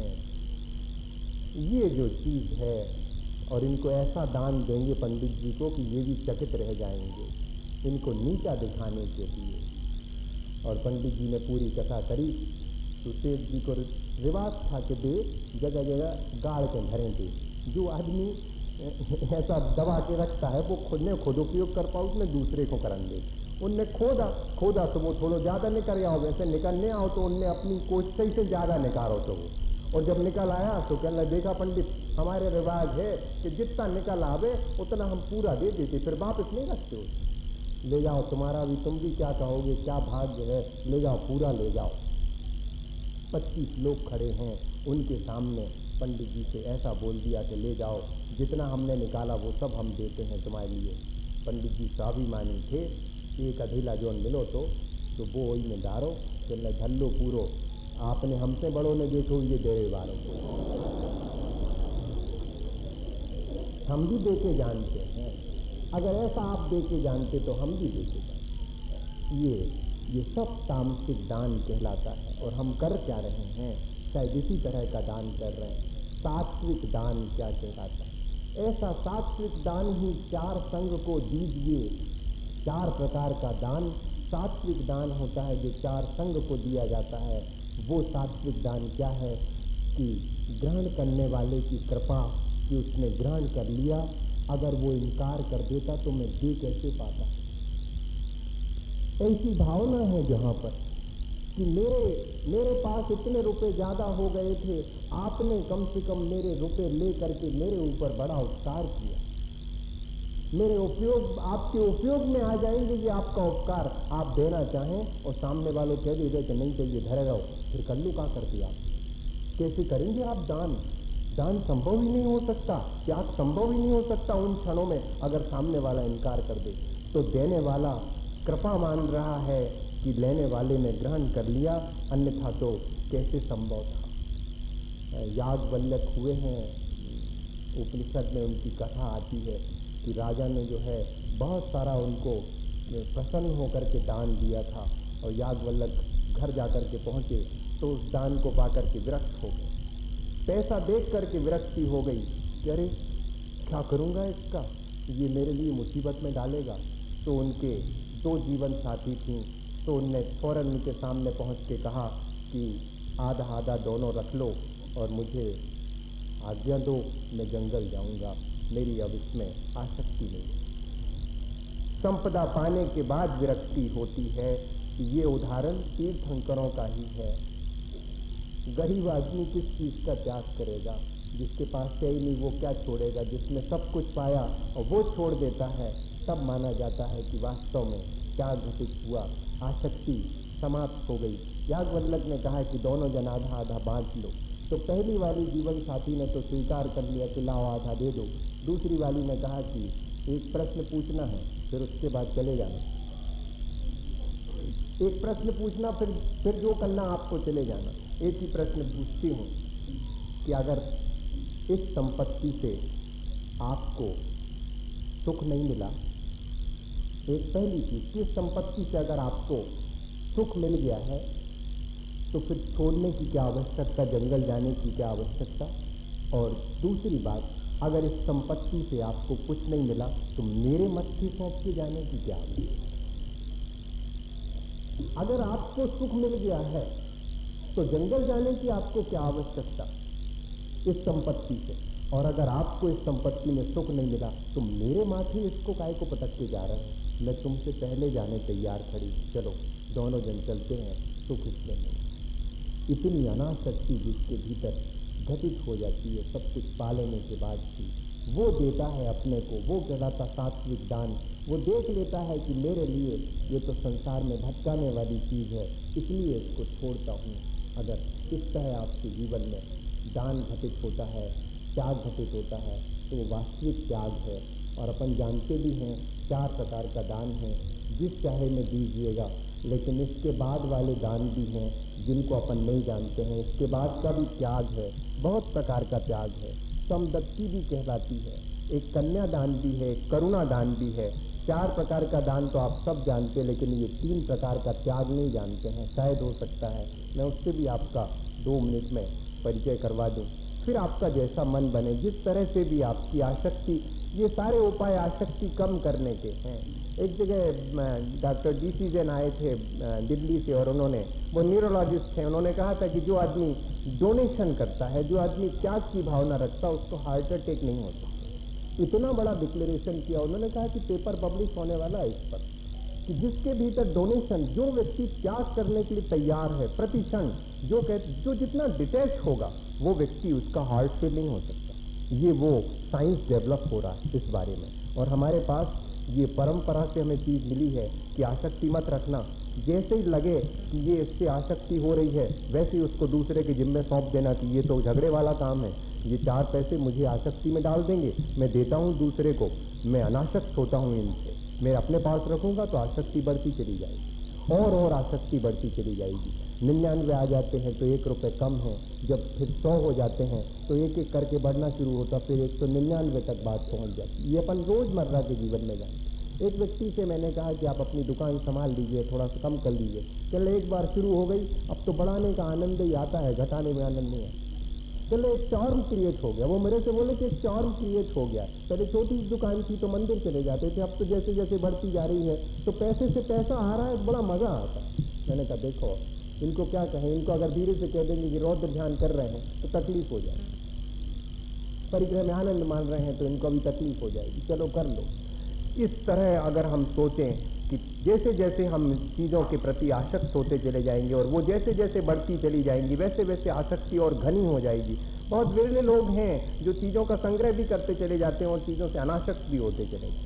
ये जो चीज है, और इनको ऐसा दान देंगे पंडित जी को कि ये भी चकित रह जाएंगे, इनको नीचा दिखाने के लिए। और पंडित जी ने पूरी कथा करी तो सेठ जी को रिवाज था कि दे जगह जगह गाड़ के भरे थे, जो आदमी ऐसा दबा के रखता है वो खुद ने खुद उपयोग कर पाओ, उसने दूसरे को करन दे। उनने खोदा खोदा तो वो थोड़ा ज्यादा निकल आओ, वैसे निकलने आओ तो उनने अपनी कोशिश से ज्यादा निकालो तो वो, और जब निकल आया तो कहने लगा देखा पंडित, हमारे रिवाज है कि जितना निकल आवे उतना हम पूरा दे देते, फिर वापस नहीं रखते हो, ले जाओ तुम्हारा भी, तुम भी क्या कहोगे, क्या भाग्य है, ले जाओ पूरा ले जाओ। पच्चीस लोग खड़े हैं उनके सामने, पंडित जी से ऐसा बोल दिया कि ले जाओ, जितना हमने निकाला वो सब हम देते हैं तुम्हारे लिए। पंडित जी स्वाभिमानी थे, एक अधीला जोन मिलो तो तो वो वही में डारो, चल धल्लो पूरो, आपने हमसे बड़ों ने देखो ये देवे वालों को, हम भी देके जानते हैं, अगर ऐसा आप देके जानते तो हम भी देके जानते। ये ये सब तामसिक दान कहलाता है। और हम कर क्या रहे हैं, शायद इसी तरह का दान कर रहे हैं। सात्विक दान क्या कहलाता है? ऐसा सात्विक दान ही चार संग को दीजिए, चार प्रकार का दान सात्विक दान होता है जो चार संग को दिया जाता है। वो सात्विक दान क्या है कि ग्रहण करने वाले की कृपा कि उसने ग्रहण कर लिया, अगर वो इनकार कर देता तो मैं दे कैसे पाता। ऐसी भावना है जहां पर कि मेरे मेरे पास इतने रुपए ज्यादा हो गए थे, आपने कम से कम मेरे रुपए ले करके मेरे ऊपर बड़ा उपकार किया, मेरे उपयोग, आपके उपयोग में आ जाएंगे। ये आपका उपकार आप देना चाहें और सामने वालों कह दीजिए कि नहीं चाहिए, धरे रहो, फिर कल्लू का कर दिया। कैसे करेंगे आप दान? दान संभव ही नहीं हो सकता, त्याग संभव ही नहीं हो सकता उन क्षणों में अगर सामने वाला इनकार कर दे। तो देने वाला कृपा मान रहा है कि लेने वाले ने ग्रहण कर लिया, अन्यथा तो कैसे संभव था। याज्ञवल्क्य हुए हैं, उपनिषद में उनकी कथा आती है कि राजा ने जो है बहुत सारा उनको प्रसन्न होकर के दान दिया था और याज्ञवल्क्य घर जाकर के पहुंचे तो उस दान को पाकर के विरक्त हो गए। पैसा देख करके विरक्ति हो गई कि अरे क्या करूंगा इसका, ये मेरे लिए मुसीबत में डालेगा। तो उनके दो जीवन साथी थीं, तो उनने फौरन उनके सामने पहुंच के कहा कि आधा आधा दोनों रख लो और मुझे आज्ञा दो, मैं जंगल जाऊंगा, मेरी अब इसमें आसक्ति नहीं। संपदा पाने के बाद विरक्ति होती है। ये उदाहरण तीर्थंकरों का ही है। गरीब आदमी किस चीज का त्याग करेगा? जिसके पास है ही नहीं वो क्या छोड़ेगा? जिसने सब कुछ पाया और वो छोड़ देता है, तब माना जाता है कि वास्तव में त्याग घटित हुआ, आसक्ति समाप्त हो गई। याज्ञवल्क्य ने कहा कि दोनों जन आधा आधा बांट लो। तो पहली वाली जीवन साथी ने तो स्वीकार कर लिया कि लाओ आधा दे दो। दूसरी वाली ने कहा कि एक प्रश्न पूछना है, फिर उसके बाद चले जाना। एक प्रश्न पूछना, फिर फिर जो करना आपको चले जाना। एक ही प्रश्न पूछती हूं कि अगर इस संपत्ति से आपको सुख नहीं मिला, एक पहली चीज कि इस संपत्ति से अगर आपको सुख मिल गया है तो फिर छोड़ने की क्या आवश्यकता, जंगल जाने की क्या आवश्यकता? और दूसरी बात, अगर इस संपत्ति से आपको कुछ नहीं मिला तो मेरे मत की सौंप के जाने की क्या आवश्यकता? अगर आपको सुख मिल गया है तो जंगल जाने की आपको क्या आवश्यकता इस संपत्ति से? और अगर आपको इस संपत्ति में सुख नहीं मिला तो मेरे माथे इसको काहे को पटक के जा रहे हैं? मैं तुमसे पहले जाने तैयार खड़ी हूं, चलो दोनों जन चलते हैं, सुख इसमें नहीं। इतनी अनासक्ति जिसके भीतर घटित हो जाती है सब कुछ पा लेने के बाद भी, वो देता है अपने को, वो कहलाता सात्विक दान। वो देख लेता है कि मेरे लिए ये तो संसार में भटकाने वाली चीज है, इसलिए इसको छोड़ता हूं। अगर इस तरह आपके जीवन में दान घटित होता है, त्याग घटित होता है, तो वो वास्तविक त्याग है। और अपन जानते भी हैं चार प्रकार का दान है, जिस चाहे में दीजिएगा। लेकिन इसके बाद वाले दान भी हैं जिनको अपन नहीं जानते हैं। इसके बाद का भी त्याग है, बहुत प्रकार का त्याग है। समदत्ती भी कहलाती है, एक कन्या दान भी है, करुणा दान भी है। चार प्रकार का दान तो आप सब जानते हैं, लेकिन ये तीन प्रकार का त्याग नहीं जानते हैं। शायद हो सकता है मैं उससे भी आपका दो मिनट में परिचय करवा दूं, फिर आपका जैसा मन बने, जिस तरह से भी आपकी आसक्ति, ये सारे उपाय आसक्ति कम करने के हैं। एक जगह डॉक्टर डी सी जैन आए थे दिल्ली से, और उन्होंने, वो न्यूरोलॉजिस्ट थे, उन्होंने कहा था कि जो आदमी डोनेशन करता है, जो आदमी त्याग की भावना रखता है, उसको हार्ट अटैक नहीं हो सकता। इतना बड़ा डिक्लेरेशन किया उन्होंने। कहा कि पेपर पब्लिश होने वाला है इस पर, कि जिसके भीतर डोनेशन, जो व्यक्ति त्याग करने के लिए तैयार है प्रति क्षण, जो कह जो जितना डिटैच होगा, वो व्यक्ति, उसका हार्ट फेल नहीं हो सकता। ये वो साइंस डेवलप हो रहा है इस बारे में। और हमारे पास ये परंपरा से हमें चीज मिली है कि आसक्ति मत रखना। जैसे ही लगे कि ये इससे आसक्ति हो रही है, वैसे ही उसको दूसरे के जिम्मे सौंप देना कि ये तो झगड़े वाला काम है, ये चार पैसे मुझे आसक्ति में डाल देंगे, मैं देता हूं दूसरे को, मैं अनासक्त होता हूं इनसे, मैं अपने पास रखूंगा तो आसक्ति बढ़ती चली जाएगी, और और आसक्ति बढ़ती चली जाएगी। निन्यानवे आ जाते हैं तो एक रुपए कम है, जब फिर सौ हो जाते हैं तो एक एक करके बढ़ना शुरू होता, फिर एक सौ निन्यानवे तक बात पहुंच जाती। ये अपन रोजमर्रा के जीवन में जानते। एक व्यक्ति से मैंने कहा कि आप अपनी दुकान संभाल लीजिए, थोड़ा सा कम कर लीजिए। चले एक बार शुरू हो गई, अब तो बढ़ाने का आनंद ही आता है, घटाने में आनंद नहीं आता। चलो एक चार्म क्रिएट हो गया, वो मेरे से बोले कि एक चार्म क्रिएट हो गया। पहले छोटी दुकान थी तो मंदिर चले जाते थे, अब तो जैसे जैसे बढ़ती जा रही है तो पैसे से पैसा आ रहा है, बड़ा मजा आता है। मैंने कहा देखो इनको क्या कहें, इनको अगर धीरे से कह देंगे कि रौद्र ध्यान कर रहे हैं तो तकलीफ हो जाएगी, परिग्रह में आनंद मान रहे हैं तो इनको अभी तकलीफ हो जाएगी, चलो कर लो। इस तरह अगर हम सोचें कि जैसे जैसे हम चीजों के प्रति आसक्त होते चले जाएंगे और वो जैसे जैसे बढ़ती चली जाएंगी, वैसे वैसे आसक्ति और घनी हो जाएगी। बहुत विरले लोग हैं जो चीजों का संग्रह भी करते चले जाते हैं और चीजों से अनासक्त भी होते चले जाते हैं।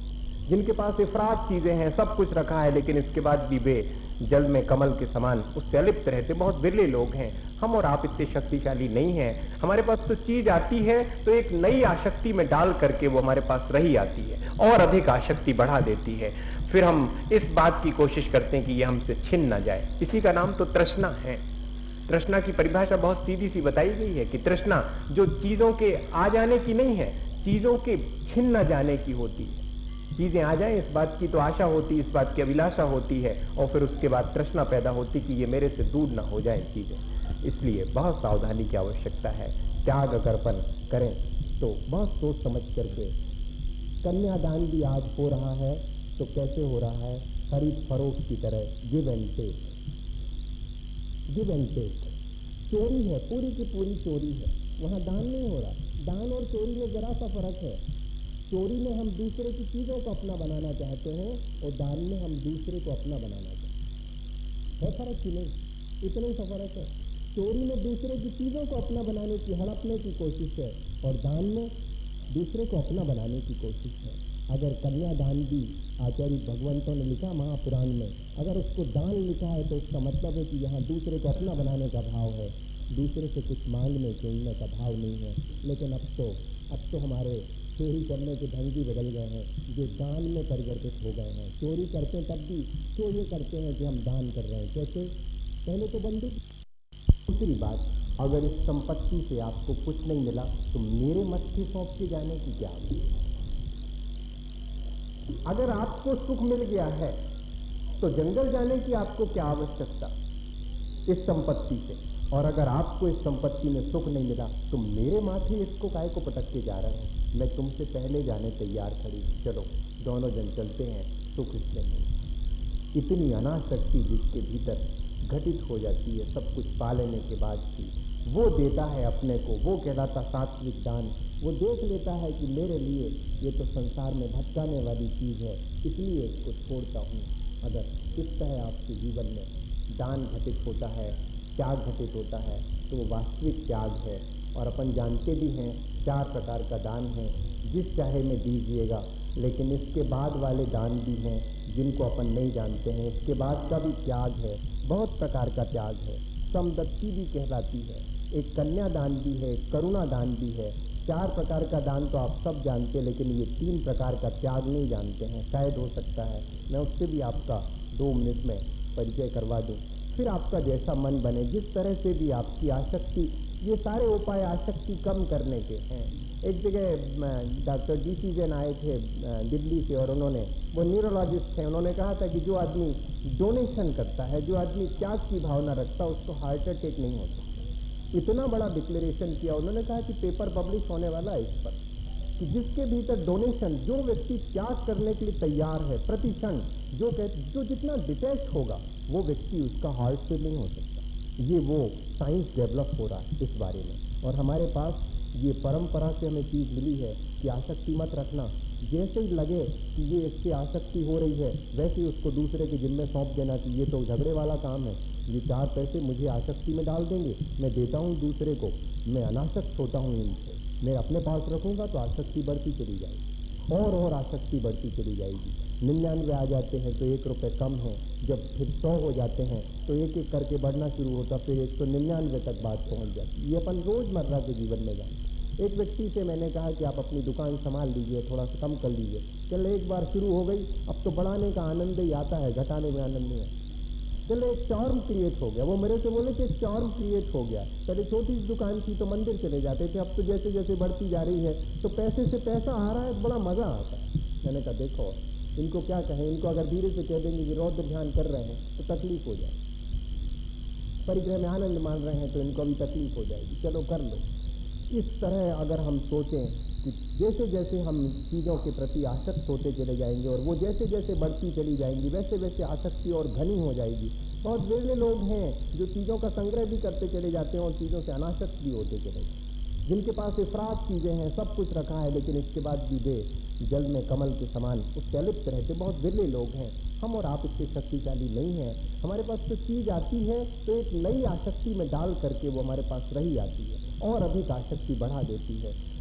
जिनके पास इफरात चीजें हैं, सब कुछ रखा है, लेकिन इसके बाद भी वे जल में कमल के समान उससे अलिप्त रहते, बहुत विरले लोग हैं। हम और आप इतने शक्तिशाली नहीं हैं। हमारे पास तो चीज आती है तो एक नई आसक्ति में डाल करके वो हमारे पास रही आती है और अधिक आसक्ति बढ़ा देती है। फिर हम इस बात की कोशिश करते हैं कि ये हमसे छिन ना जाए। इसी का नाम तो तृष्णा है। तृष्णा की परिभाषा बहुत सीधी सी बताई गई है कि तृष्णा जो चीजों के आ जाने की नहीं है, चीजों के छिन न जाने की होती है। चीजें आ जाएं इस बात की तो आशा होती, इस बात की अभिलाषा होती है, और फिर उसके बाद तृष्णा पैदा होती कि ये मेरे से दूर ना हो जाए चीजें। इसलिए बहुत सावधानी की आवश्यकता है। त्याग अगर अपन करें तो बहुत सोच समझ करके। कन्यादान भी आज हो रहा है तो कैसे हो रहा है? खरीद फरोख्त की तरह, give and take, give and take. चोरी है, पूरी की पूरी चोरी है। वहां दान नहीं हो रहा। दान और चोरी में जरा सा फर्क है। चोरी में हम दूसरे की चीजों को अपना बनाना चाहते हैं और दान में हम दूसरे को अपना बनाना चाहते हैं। है फर्क कि नहीं? इतना ही सा फर्क है। चोरी में दूसरे की चीजों को अपना बनाने की, हड़पने की कोशिश है, और दान में दूसरे को अपना बनाने की कोशिश है। अगर कन्यादान भी आचार्य भगवंतों ने लिखा महापुराण में, अगर उसको दान लिखा है तो उसका मतलब है कि यहाँ दूसरे को अपना बनाने का भाव है, दूसरे से कुछ मांगने चुनने का भाव नहीं है। लेकिन अब तो अब तो हमारे चोरी करने के ढंग भी बदल गए हैं, जो दान में परिवर्तित हो गए हैं। चोरी करते हैं तब भी तो ये करते हैं कि हम दान कर रहे हैं। कैसे? पहले तो बंदूक। दूसरी बात, अगर इस संपत्ति से आपको कुछ नहीं मिला तो मेरे मत्थे सौंप के जाने की क्या आवश्यकता? अगर आपको सुख मिल गया है तो जंगल जाने की आपको क्या आवश्यकता इस संपत्ति से? और अगर आपको इस संपत्ति में सुख नहीं मिला तो मेरे माथे इसको काय को पटक के जा रहे हो? मैं तुमसे पहले जाने तैयार खड़ी हूं, चलो दोनों जन चलते हैं, सुख इसमें नहीं। इतनी अनासक्ति जिसके भीतर घटित हो जाती है सब कुछ पा लेने के बाद भी, वो देता है अपने को, वो कहलाता सात्विक दान। वो देख लेता है कि मेरे लिए ये तो संसार में भटकाने वाली चीज है, इसलिए इसको छोड़ता हूं। अगर इस तरह आपके जीवन में दान घटित होता है, त्याग घटित होता है, तो वो वास्तविक त्याग है। और अपन जानते भी हैं चार प्रकार का दान है, जिस चाहे में दीजिएगा। लेकिन इसके बाद वाले दान भी हैं जिनको अपन नहीं जानते हैं। इसके बाद का भी त्याग है, बहुत प्रकार का त्याग है। समदत्ती भी कहलाती है, एक कन्यादान भी है, करुणा दान भी है। चार प्रकार का दान तो आप सब जानते हैं, लेकिन ये तीन प्रकार का त्याग नहीं जानते हैं। शायद हो सकता है मैं उससे भी आपका दो मिनट में परिचय करवा दूं, फिर आपका जैसा मन बने, जिस तरह से भी आपकी आसक्ति, ये सारे उपाय आसक्ति कम करने के हैं। एक जगह डॉक्टर डी सी जैन आए थे दिल्ली से, और उन्होंने, वो न्यूरोलॉजिस्ट थे, उन्होंने कहा था कि जो आदमी डोनेशन करता है, जो आदमी त्याग की भावना रखता है, उसको हार्ट अटैक नहीं हो सकता। इतना बड़ा डिक्लेरेशन किया उन्होंने। कहा कि पेपर पब्लिश होने वाला है इस पर, कि जिसके भीतर डोनेशन, जो व्यक्ति त्याग करने के लिए तैयार है प्रति क्षण, जो कह जो जितना डिटैच होगा, वो व्यक्ति, उसका हार्ट फेल नहीं हो सकता। ये वो साइंस डेवलप हो रहा है इस बारे में। और हमारे पास ये परंपरा से हमें चीज मिली है कि आसक्ति मत रखना। जैसे ही लगे कि ये इससे आसक्ति हो रही है, वैसे ही उसको दूसरे के जिम्मे सौंप देना कि ये तो झगड़े वाला काम है, ये चार पैसे मुझे आसक्ति में डाल देंगे, मैं देता हूं दूसरे को, मैं अनासक्त होता हूं इनसे, मैं अपने पास रखूंगा तो आसक्ति बढ़ती चली जाएगी, और और आसक्ति बढ़ती चली जाएगी। निन्यानवे आ जाते हैं तो एक रुपए कम है, जब फिर सौ हो जाते हैं तो एक एक करके बढ़ना शुरू होता, फिर एक सौ निन्यानवे तक बात पहुंच जाती। ये अपन रोजमर्रा के जीवन में जानते। एक व्यक्ति से मैंने कहा कि आप अपनी दुकान संभाल लीजिए, थोड़ा सा कम कर लीजिए। चलो एक बार शुरू हो गई, अब तो बढ़ाने का आनंद ही आता है, घटाने में आनंद नहीं आता। चलो एक चार्म क्रिएट हो गया, वो मेरे से बोले कि एक चार्म क्रिएट हो गया। पहले छोटी सी दुकान थी तो मंदिर चले जाते थे, अब तो जैसे जैसे बढ़ती जा रही है तो पैसे से पैसा आ रहा है, बड़ा मजा आता है। मैंने कहा देखो इनको क्या कहें, इनको अगर धीरे से कह देंगे कि रौद्र ध्यान कर रहे हैं तो तकलीफ हो जाएगी, परिग्रह में आनंद मान रहे हैं तो इनको अभी तकलीफ हो जाएगी, चलो कर लो। इस तरह अगर हम सोचें कि जैसे जैसे हम चीजों के प्रति आसक्त होते चले जाएंगे और वो जैसे जैसे बढ़ती चली जाएंगी, वैसे वैसे आसक्ति और घनी हो जाएगी। बहुत विरले लोग हैं जो चीजों का संग्रह भी करते चले जाते हैं और चीजों से अनासक्त भी होते चले जाते हैं। जिनके पास इफरात चीजें हैं, सब कुछ रखा है, लेकिन इसके बाद भी वे जल में कमल के समान उससे अलिप्त रहते, बहुत विरले लोग हैं। हम और आप इतने शक्तिशाली नहीं हैं। हमारे पास तो चीज आती है तो एक नई आसक्ति में डाल करके वो हमारे पास रही आती है और अधिक आसक्ति बढ़ा देती है।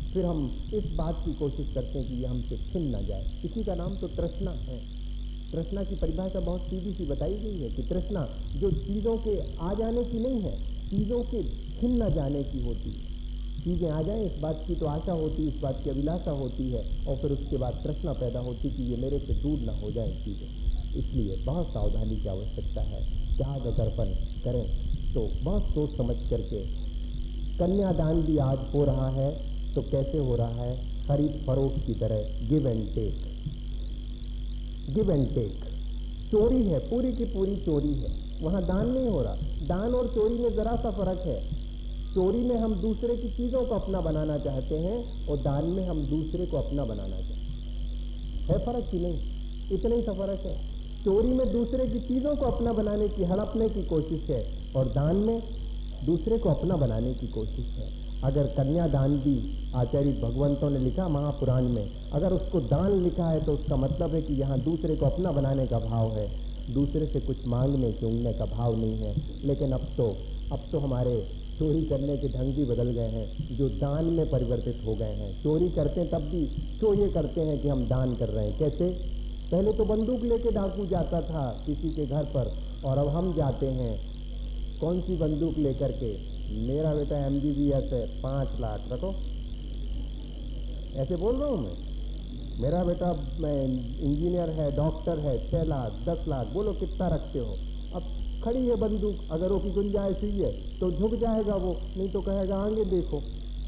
फिर हम इस बात की कोशिश करते हैं कि ये हमसे छिन ना जाए। इसी का नाम तो तृष्णा है। तृष्णा की परिभाषा बहुत सीधी सी बताई गई है कि तृष्णा जो चीजों के आ जाने की नहीं है, चीजों के छिन न जाने की होती है। चीजें आ जाएं इस बात की तो आशा होती, इस बात की अभिलाषा होती है, और फिर उसके बाद तृष्णा पैदा होती कि ये मेरे से दूर ना हो जाए चीजें। इसलिए बहुत सावधानी की आवश्यकता है। त्याग अगरपन करें तो बहुत सोच समझ करके। कन्यादान भी आज हो रहा है तो कैसे हो रहा है? खरीद फरोख्त की तरह, give and take, give and take. चोरी है, पूरी की पूरी चोरी है। वहां दान नहीं हो रहा। दान और चोरी में जरा सा फर्क है। चोरी में हम दूसरे की चीजों को अपना बनाना चाहते हैं और दान में हम दूसरे को अपना बनाना चाहते हैं। है फर्क कि नहीं? इतना ही सा फर्क है। चोरी में दूसरे की चीजों को अपना बनाने की, हड़पने की कोशिश है, और दान में दूसरे को अपना बनाने की कोशिश है। अगर कन्यादान भी आचार्य भगवंतों ने लिखा महापुराण में, अगर उसको दान लिखा है तो उसका मतलब है कि यहां दूसरे को अपना बनाने का भाव है, दूसरे से कुछ मांगने चूंगने का भाव नहीं है। लेकिन अब तो अब तो हमारे चोरी करने के ढंग भी बदल गए हैं, जो दान में परिवर्तित हो गए हैं। चोरी करते हैं तब भी शो ये करते हैं कि हम दान कर रहे हैं। कैसे? पहले तो बंदूक लेके डाकू जाता था किसी के घर पर, और अब हम जाते हैं कौन सी बंदूक लेकर के? मेरा बेटा एमबीबीएस है, पांच लाख रखो। ऐसे बोल रहा हूं मैं। मेरा बेटा मैं इंजीनियर है, डॉक्टर है, छह लाख, दस लाख, बोलो कितना रखते हो? अब खड़ी है बंदूक, अगर वो की गुंजाइश हुई है तो झुक जाएगा वो, नहीं तो कहेगा आगे देखो।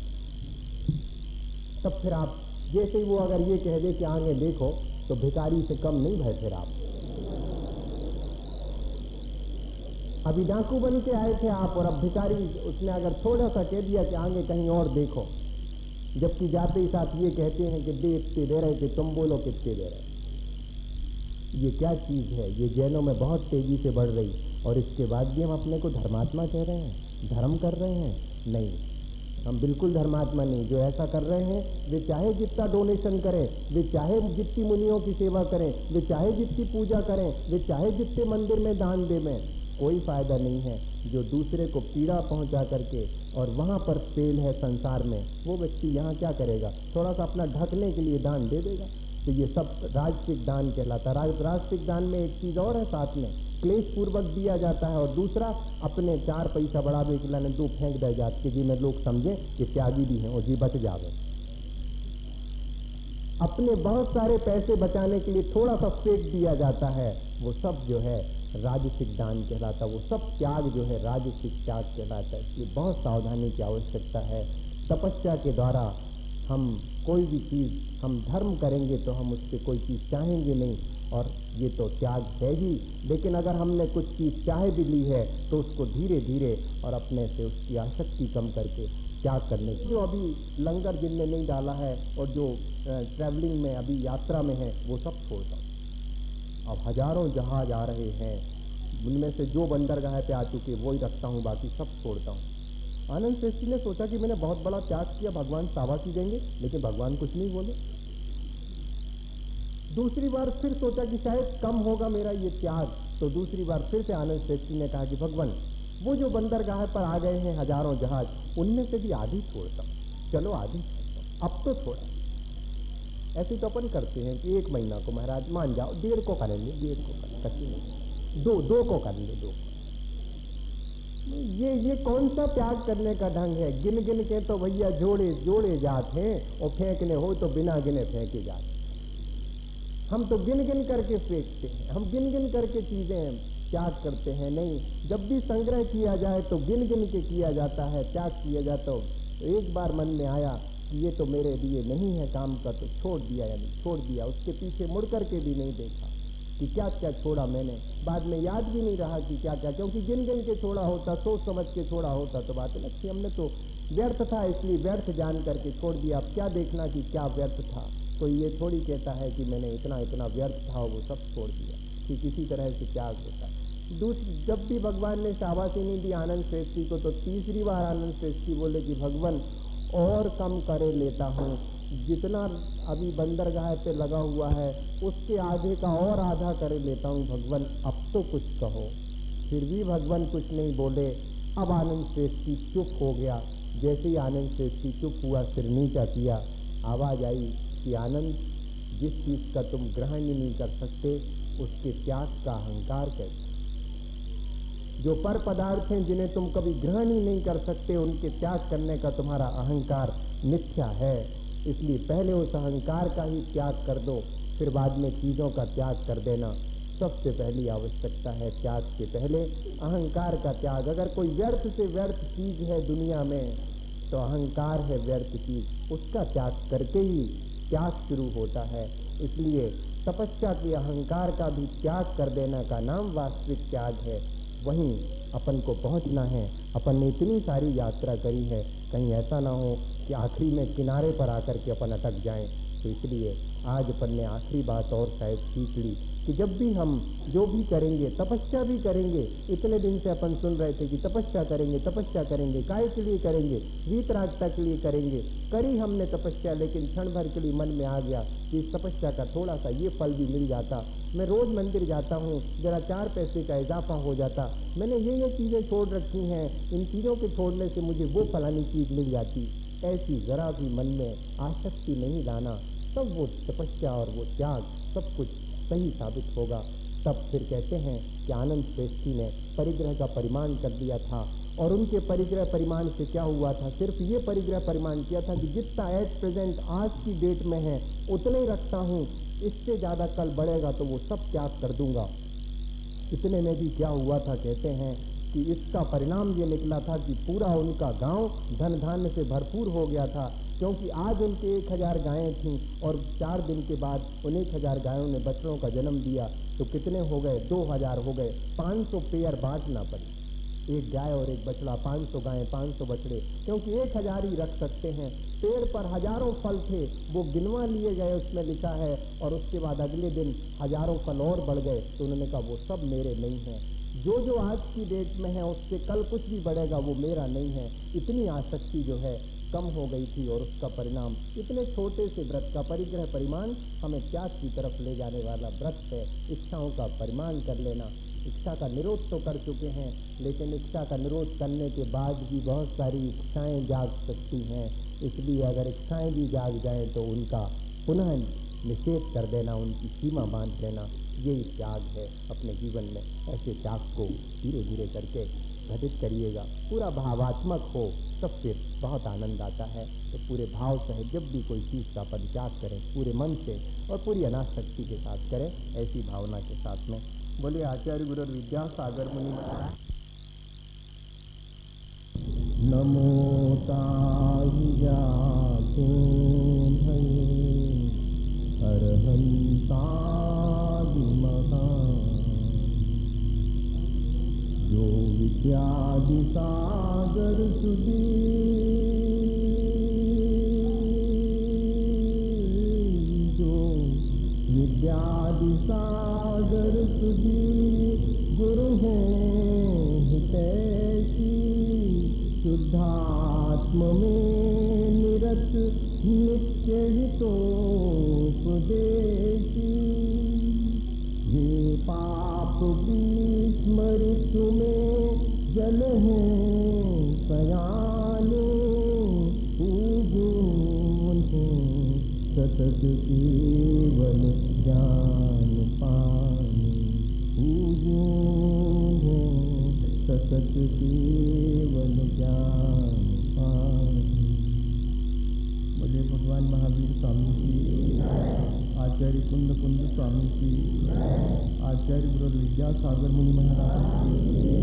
तब फिर आप जैसे ही वो अगर ये कह दे कि आगे देखो, तो भिखारी से कम नहीं भय फिर आप। अभी डाकू बन के आए थे आप, और अब भिखारी, उसने अगर थोड़ा सा कह दिया कि आगे कहीं और देखो, जबकि जाते ही साथ ये कहते हैं कि दे इतने दे रहे थे, तुम बोलो कितने दे रहे। ये क्या चीज है? ये जैनों में बहुत तेजी से बढ़ रही, और इसके बाद भी हम अपने को धर्मात्मा कह रहे हैं, धर्म कर रहे हैं। नहीं, हम बिल्कुल धर्मात्मा नहीं। जो ऐसा कर रहे हैं वे चाहे जितना डोनेशन करें, वे चाहे जितनी मुनियों की सेवा करें, वे चाहे जितनी पूजा करें, वे चाहे जितने मंदिर में दान दें, कोई फायदा नहीं है। जो दूसरे को पीड़ा पहुंचा करके और वहां पर फेल है संसार में, वो व्यक्ति यहां क्या करेगा? थोड़ा सा अपना ढकने के लिए दान दे देगा। तो ये सब राजसिक दान कहलाता है। राजसिक दान में एक चीज और है साथ में, क्लेश पूर्वक दिया जाता है, और दूसरा अपने चार पैसा बढ़ावे के लिए दो फेंक दे जाते कि जी में लोग समझे कि त्यागी भी हैं और जी बच जावे। अपने बहुत सारे पैसे बचाने के लिए थोड़ा सा फेंक दिया जाता है, वो सब जो है राजसिक दान कहलाता है। वो सब त्याग जो है राजसिक त्याग कहलाता है। इसलिए बहुत सावधानी की आवश्यकता है। तपस्या के द्वारा हम कोई भी चीज, हम धर्म करेंगे तो हम उससे कोई चीज चाहेंगे नहीं, और ये तो त्याग है ही। लेकिन अगर हमने कुछ चीज चाहे भी ली है तो उसको धीरे धीरे और अपने से उसकी आसक्ति कम करके त्याग करने की। जो अभी लंगर जिनने नहीं डाला है और जो ट्रैवलिंग में अभी यात्रा में है, वो सब छोड़ता हूं। अब हजारों जहाज आ रहे हैं, उनमें से जो बंदरगाह पे आ चुके वो ही रखता हूं, बाकी सब छोड़ता हूं। आनंद श्रेष्ठी ने सोचा कि मैंने बहुत बड़ा त्याग किया, भगवान शाबाशी देंगे, लेकिन भगवान कुछ नहीं बोले। दूसरी बार फिर सोचा कि शायद कम होगा मेरा ये त्याग, तो दूसरी बार फिर से आनंद श्रेष्ठी ने कहा कि भगवान, वो जो बंदरगाह पर आ गए हैं हजारों जहाज, उनमें से भी आधी छोड़ता हूं, चलो आधी छोड़ता हूं, अब तो छोड़ा। ऐसे तो अपन करते हैं कि एक महीना को महाराज मान जाओ, डेढ़ को कर ले, डेढ़ को कर कच्चे नहीं, दो दो को कर ले, दो। ये ये कौन सा त्याग करने का ढंग है? गिन गिन के तो भैया जोड़े जोड़े जाते हैं, और फेंकने हो तो बिना गिने फेंके जाते। हम तो गिन गिन करके फेंकते हैं, हम गिन गिन करके चीजें त्याग करते हैं। नहीं, जब भी संग्रह किया जाए तो गिन गिन के किया जाता है, त्याग किया जाता है। तो एक बार मन में आया कि ये तो मेरे लिए नहीं है काम का, तो छोड़ दिया, यानी छोड़ दिया। उसके पीछे मुड़ करके भी नहीं देखा कि क्या क्या छोड़ा मैंने। बाद में याद भी नहीं रहा कि क्या क्या, क्योंकि गिन गिन के छोड़ा होता, सोच समझ के छोड़ा होता तो बात अलग थी। हमने तो व्यर्थ था इसलिए व्यर्थ जान करके छोड़ दिया। अब क्या देखना कि क्या व्यर्थ था? कोई ये थोड़ी कहता है कि मैंने इतना इतना व्यर्थ था वो सब छोड़ दिया, कि किसी तरह से त्याग होता है। दूसरी, जब भी भगवान ने शाबाशी नहीं दी आनंद श्रेष्ठी को, तो तीसरी बार आनंद श्रेष्ठी बोले कि भगवान और कम करे लेता हूं, जितना अभी बंदरगाह पे लगा हुआ है उसके आधे का और आधा करे लेता हूं भगवान, अब तो कुछ कहो। फिर भी भगवान कुछ नहीं बोले। अब आनंद श्रेष्ठी चुप हो गया। जैसे ही आनंद श्रेष्ठी चुप हुआ, सिर नीचा किया, आवाज आई कि आनंद, जिस चीज का तुम ग्रहण ही नहीं कर सकते उसके त्याग का अहंकार कैसे? जो पर पदार्थ हैं जिन्हें तुम कभी ग्रहण ही नहीं कर सकते, उनके त्याग करने का तुम्हारा अहंकार मिथ्या है। इसलिए पहले उस अहंकार का ही त्याग कर दो, फिर बाद में चीजों का त्याग कर देना। सबसे पहली आवश्यकता है त्याग के पहले अहंकार का त्याग। अगर कोई व्यर्थ से व्यर्थ चीज है दुनिया में तो अहंकार है व्यर्थ चीज, उसका त्याग करके ही त्याग शुरू होता है। इसलिए तपस्या की अहंकार का भी त्याग कर देना का नाम वास्तविक त्याग है। वहीं अपन को पहुंचना है। अपन ने इतनी सारी यात्रा करी है, कहीं ऐसा ना हो कि आखिरी में किनारे पर आकर के अपन अटक जाएं। तो इसलिए आज अपन ने आखिरी बात और शायद सीख ली कि जब भी हम जो भी करेंगे, तपस्या भी करेंगे। इतने दिन से अपन सुन रहे थे कि तपस्या करेंगे, तपस्या करेंगे, काय के लिए करेंगे? वीतरागता के लिए करेंगे। करी हमने तपस्या, लेकिन क्षण भर के लिए मन में आ गया कि इस तपस्या का थोड़ा सा ये फल भी मिल जाता। मैं रोज मंदिर जाता हूँ, जरा चार पैसे का इजाफा हो जाता। मैंने ये ये चीजें छोड़ रखी हैं, इन चीजों के छोड़ने से मुझे वो फलानी चीज मिल जाती। ऐसी जरा भी मन में आसक्ति नहीं लाना, तब वो तपस्या और वो त्याग सब कुछ सही साबित होगा। तब फिर कहते हैं कि आनंद श्रेष्ठी ने परिग्रह का परिमाण कर दिया था, और उनके परिग्रह परिमाण से क्या हुआ था? सिर्फ ये परिग्रह परिमाण किया था कि जितना एट प्रेजेंट आज की डेट में है उतना ही रखता हूं, इससे ज्यादा कल बढ़ेगा तो वो सब त्याग कर दूंगा। इतने में भी क्या हुआ था? कहते हैं कि इसका परिणाम ये निकला था कि पूरा उनका गांव धन धान्य से भरपूर हो गया था, क्योंकि आज उनके एक हजार गायें थीं और चार दिन के बाद उन एक हजार गायों ने बछड़ों का जन्म दिया। तो कितने हो गए? दो हजार हो गए। पांच सौ पेयर बांटना पड़ी, एक गाय और एक बछड़ा, पांच सौ गायें, पांच सौ बछड़े, क्योंकि एक हजार ही रख सकते हैं। पेड़ पर हजारों फल थे, वो गिनवा लिए गए, उसमें लिखा है। और उसके बाद अगले दिन हजारों फल और बढ़ गए, तो उन्होंने कहा वो सब मेरे नहीं है। जो जो आज की डेट में है उससे कल कुछ भी बढ़ेगा वो मेरा नहीं है। इतनी आसक्ति जो है कम हो गई थी, और उसका परिणाम इतने छोटे से व्रत का परिग्रह परिमाण हमें त्याग की तरफ ले जाने वाला व्रत है। इच्छाओं का परिमाण कर लेना। इच्छा का निरोध तो कर चुके हैं, लेकिन इच्छा का निरोध करने के बाद भी बहुत सारी इच्छाएं जाग सकती हैं। इसलिए अगर इच्छाएं भी जाग जाएं तो उनका पुनः निषेध कर देना, उनकी सीमा बांध देना, यही त्याग है अपने जीवन में। ऐसे त्याग को धीरे धीरे करके घटित करिएगा। पूरा भावात्मक हो तब फिर बहुत आनंद आता है। तो पूरे भाव सहित जब भी कोई चीज का अपन त्याग करें, पूरे मन से और पूरी अनासक्ति के साथ करें, ऐसी भावना के साथ में। बोले आचार्य गुरु विद्यासागर मुनि महाराज। नमो ताहि जाके भये अरहंतादि महान, जो विद्यादि सागर सुधी, जो विद्यादि सागर सुधी गुरु हैं हितैषी, शुद्धात्म में निरत नित्य हितोपदेशी, ये पाप विस्मृत में जन हैं सयाने, पूजून हैं सतत केवल ज्ञान पाने, पूजून हैं सतत केवल ज्ञान पाने। बोले भगवान महावीर स्वामी की, आचार्य कुंद कुंद स्वामी की, आचार्य गुरु विद्यासागर मुनि महाराज की।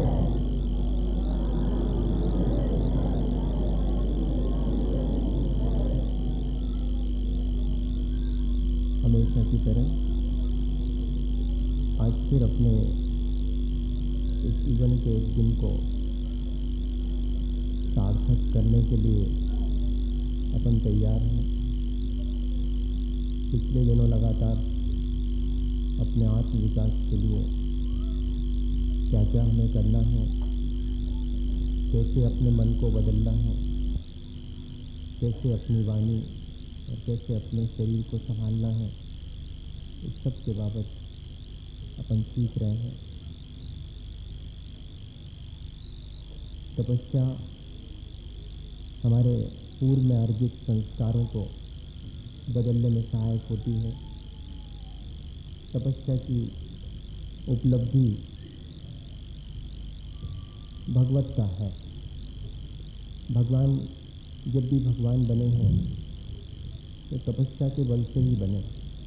हमेशा की तरह आज फिर अपने इस जीवन के एक दिन को सार्थक करने के लिए अपन तैयार हैं। पिछले दिनों लगातार अपने आत्म विकास के लिए क्या क्या हमें करना है, कैसे अपने मन को बदलना है, कैसे अपनी वाणी और कैसे अपने शरीर को संभालना है, इस सब के बाबत अपन सीख रहे हैं। तपस्या हमारे पूर्व में अर्जित संस्कारों को बदलने में सहायक होती है। तपस्या की उपलब्धि भगवत का है। भगवान जब भी भगवान बने हैं तो तपस्या के बल से ही बने।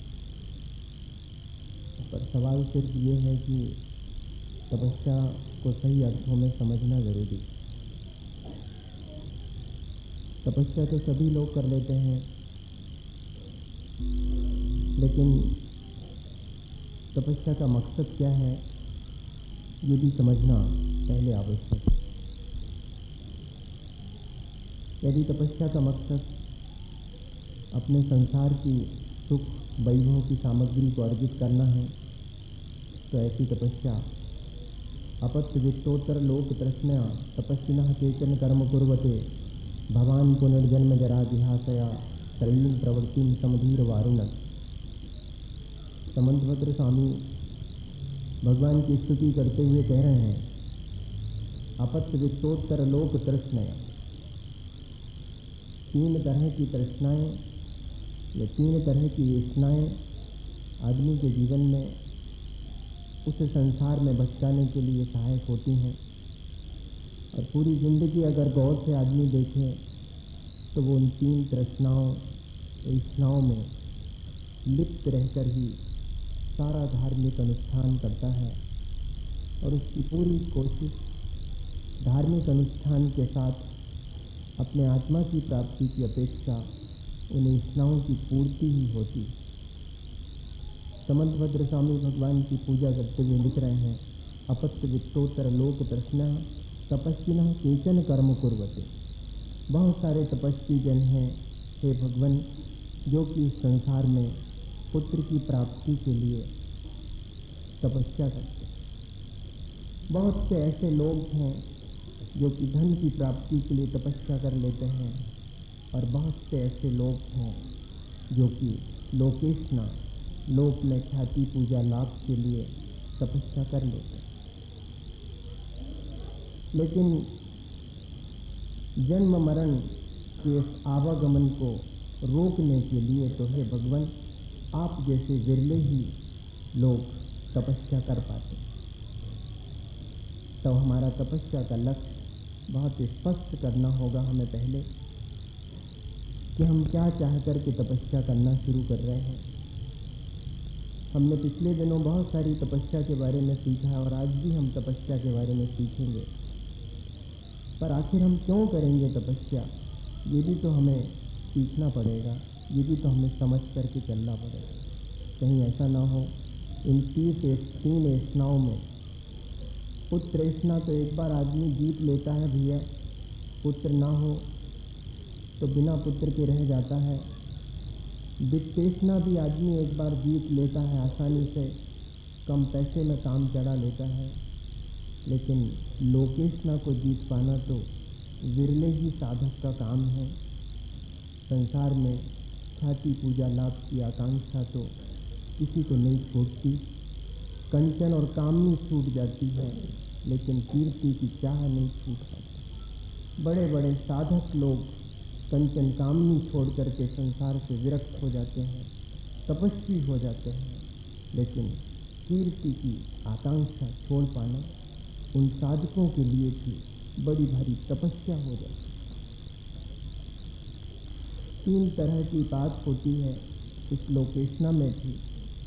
पर सवाल सिर्फ ये है कि तपस्या को सही अर्थों में समझना जरूरी। तपस्या तो सभी लोग कर लेते हैं, लेकिन तपस्या का मकसद क्या है ये भी समझना पहले आवश्यक है। यदि तपस्या का मकसद अपने संसार की सुख वैभव की सामग्री को अर्जित करना है तो ऐसी तपस्या अपत्य वित्तोत्तर लोक तृष्णया तपस्विनः केचन कर्म कुर्वते भवान पुनर्जन्म जरा जिहासया त्रयीं प्रवृत्तिं समधीर वारुणत। समंतभद्र स्वामी भगवान की स्तुति करते हुए कह रहे हैं, अपत्य वित्तोत्तर लोक तृष्णया। तीन तरह की तृष्णाएं या तीन तरह की वासनाएं आदमी के जीवन में उस संसार में भटकाने के लिए सहायक होती हैं। और पूरी जिंदगी अगर गौर से आदमी देखे तो वो उन तीन तृष्णाओं वासनाओं में लिप्त रहकर ही सारा धार्मिक अनुष्ठान करता है। और उसकी पूरी कोशिश धार्मिक अनुष्ठान के साथ अपने आत्मा की प्राप्ति की अपेक्षा उन वासनाओं की पूर्ति ही होती। समंतभद्र स्वामी भगवान की पूजा करते हुए लिख रहे हैं, अपत्य वित्तोत्तर लोक तृष्णा तपस्विनः केचन कर्म कुर्वते। बहुत सारे तपस्वी जन हैं हे भगवान, जो कि इस संसार में पुत्र की प्राप्ति के लिए तपस्या करते हैं। बहुत से ऐसे लोग हैं जो कि धन की प्राप्ति के लिए तपस्या कर लेते हैं, और बहुत से ऐसे लोग हैं जो कि लोकेशना लोक में ख्याति पूजा लाभ के लिए तपस्या कर लेते हैं। लेकिन जन्म मरण के इस आवागमन को रोकने के लिए तो हे भगवान, आप जैसे विरले ही लोग तपस्या कर पाते। तो हमारा तपस्या का लक्ष्य बहुत स्पष्ट करना होगा हमें पहले कि हम क्या चाह करके तपस्या करना शुरू कर रहे हैं। हमने पिछले दिनों बहुत सारी तपस्या के बारे में सीखा और आज भी हम तपस्या के बारे में सीखेंगे। पर आखिर हम क्यों करेंगे तपस्या, ये भी तो हमें सीखना पड़ेगा, ये भी तो हमें समझ करके चलना पड़ेगा। कहीं ऐसा ना हो इन तीस तीन वासनाओं में पुत्र वासना तो एक बार आदमी जीत लेता है भैया, पुत्र ना हो तो बिना पुत्र के रह जाता है। वित्तेषणा भी आदमी एक बार जीत लेता है आसानी से, कम पैसे में काम चला लेता है। लेकिन लोकेशना को जीत पाना तो विरले ही साधक का काम है। संसार में ख्याति पूजा लाभ की आकांक्षा तो किसी को नहीं छूटती। कंचन और कामनी छूट जाती है, लेकिन कीर्ति की चाह नहीं छूट पाती। बड़े बड़े साधक लोग कंचन कामनी छोड़ करके संसार से विरक्त हो जाते हैं, तपस्वी हो जाते हैं, लेकिन कीर्ति की आकांक्षा छोड़ पाना उन साधकों के लिए भी बड़ी भारी तपस्या हो जाती है। तीन तरह की बात होती है इस लोकेशना में भी।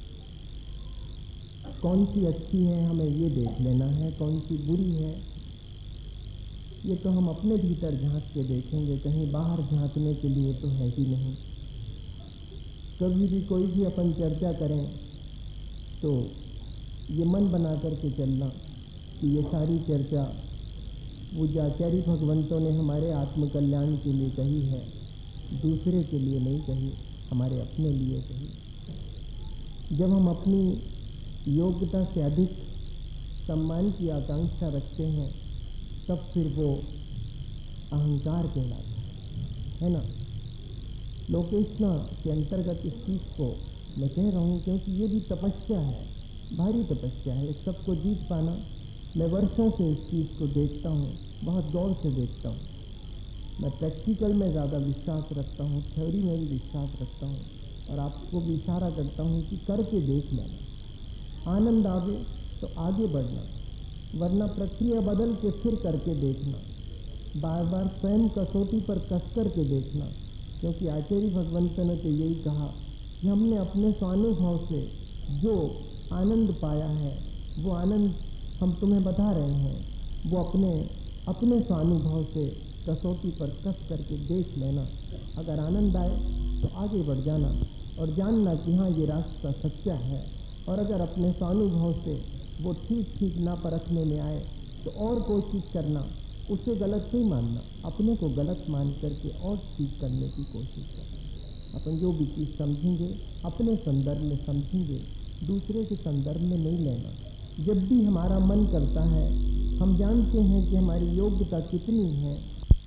कौन सी अच्छी है हमें ये देख लेना है, कौन सी बुरी है ये तो हम अपने भीतर झांक के देखेंगे, कहीं बाहर झांकने के लिए तो है ही नहीं। कभी भी कोई भी अपन चर्चा करें तो ये मन बना करके चलना कि ये सारी चर्चा पूज्याचार्य भगवंतों ने हमारे आत्मकल्याण के लिए कही है, दूसरे के लिए नहीं कही, हमारे अपने लिए कही। जब हम अपनी योग्यता से अधिक सम्मान की आकांक्षा रखते हैं तब फिर वो अहंकार कहलाता है, है ना। लोकेशना के अंतर्गत इस चीज को मैं कह रहा हूं क्योंकि ये भी तपस्या है, भारी तपस्या है। इस सबको जीत पाना, मैं वर्षों से इस चीज को देखता हूं, बहुत गौर से देखता हूं। मैं प्रैक्टिकल में ज़्यादा विश्वास रखता हूँ, थ्योरी में भी विश्वास रखता हूँ, और आपको भी इशारा करता हूँ कि करके देख लेना। आनंद आवे तो आगे बढ़ना, वरना प्रक्रिया बदल के फिर करके देखना, बार बार स्वयं कसौटी पर कस करके देखना। क्योंकि आचार्य भगवंत ने तो यही कहा कि हमने अपने स्वानुभव से जो आनंद पाया है वो आनंद हम तुम्हें बता रहे हैं, वो अपने अपने स्वानुभव से कसौटी पर कस करके देख लेना। अगर आनंद आए तो आगे बढ़ जाना और जानना कि हाँ ये रास्ता सच्चा है, और अगर अपने स्वानुभव से वो ठीक ठीक ना परखने में आए तो और कोशिश करना, उसे गलत नहीं मानना, अपने को गलत मान करके और ठीक करने की कोशिश करना। अपन जो भी चीज़ समझेंगे अपने संदर्भ में समझेंगे, दूसरे के संदर्भ में नहीं लेना। जब भी हमारा मन करता है, हम जानते हैं कि हमारी योग्यता कितनी है,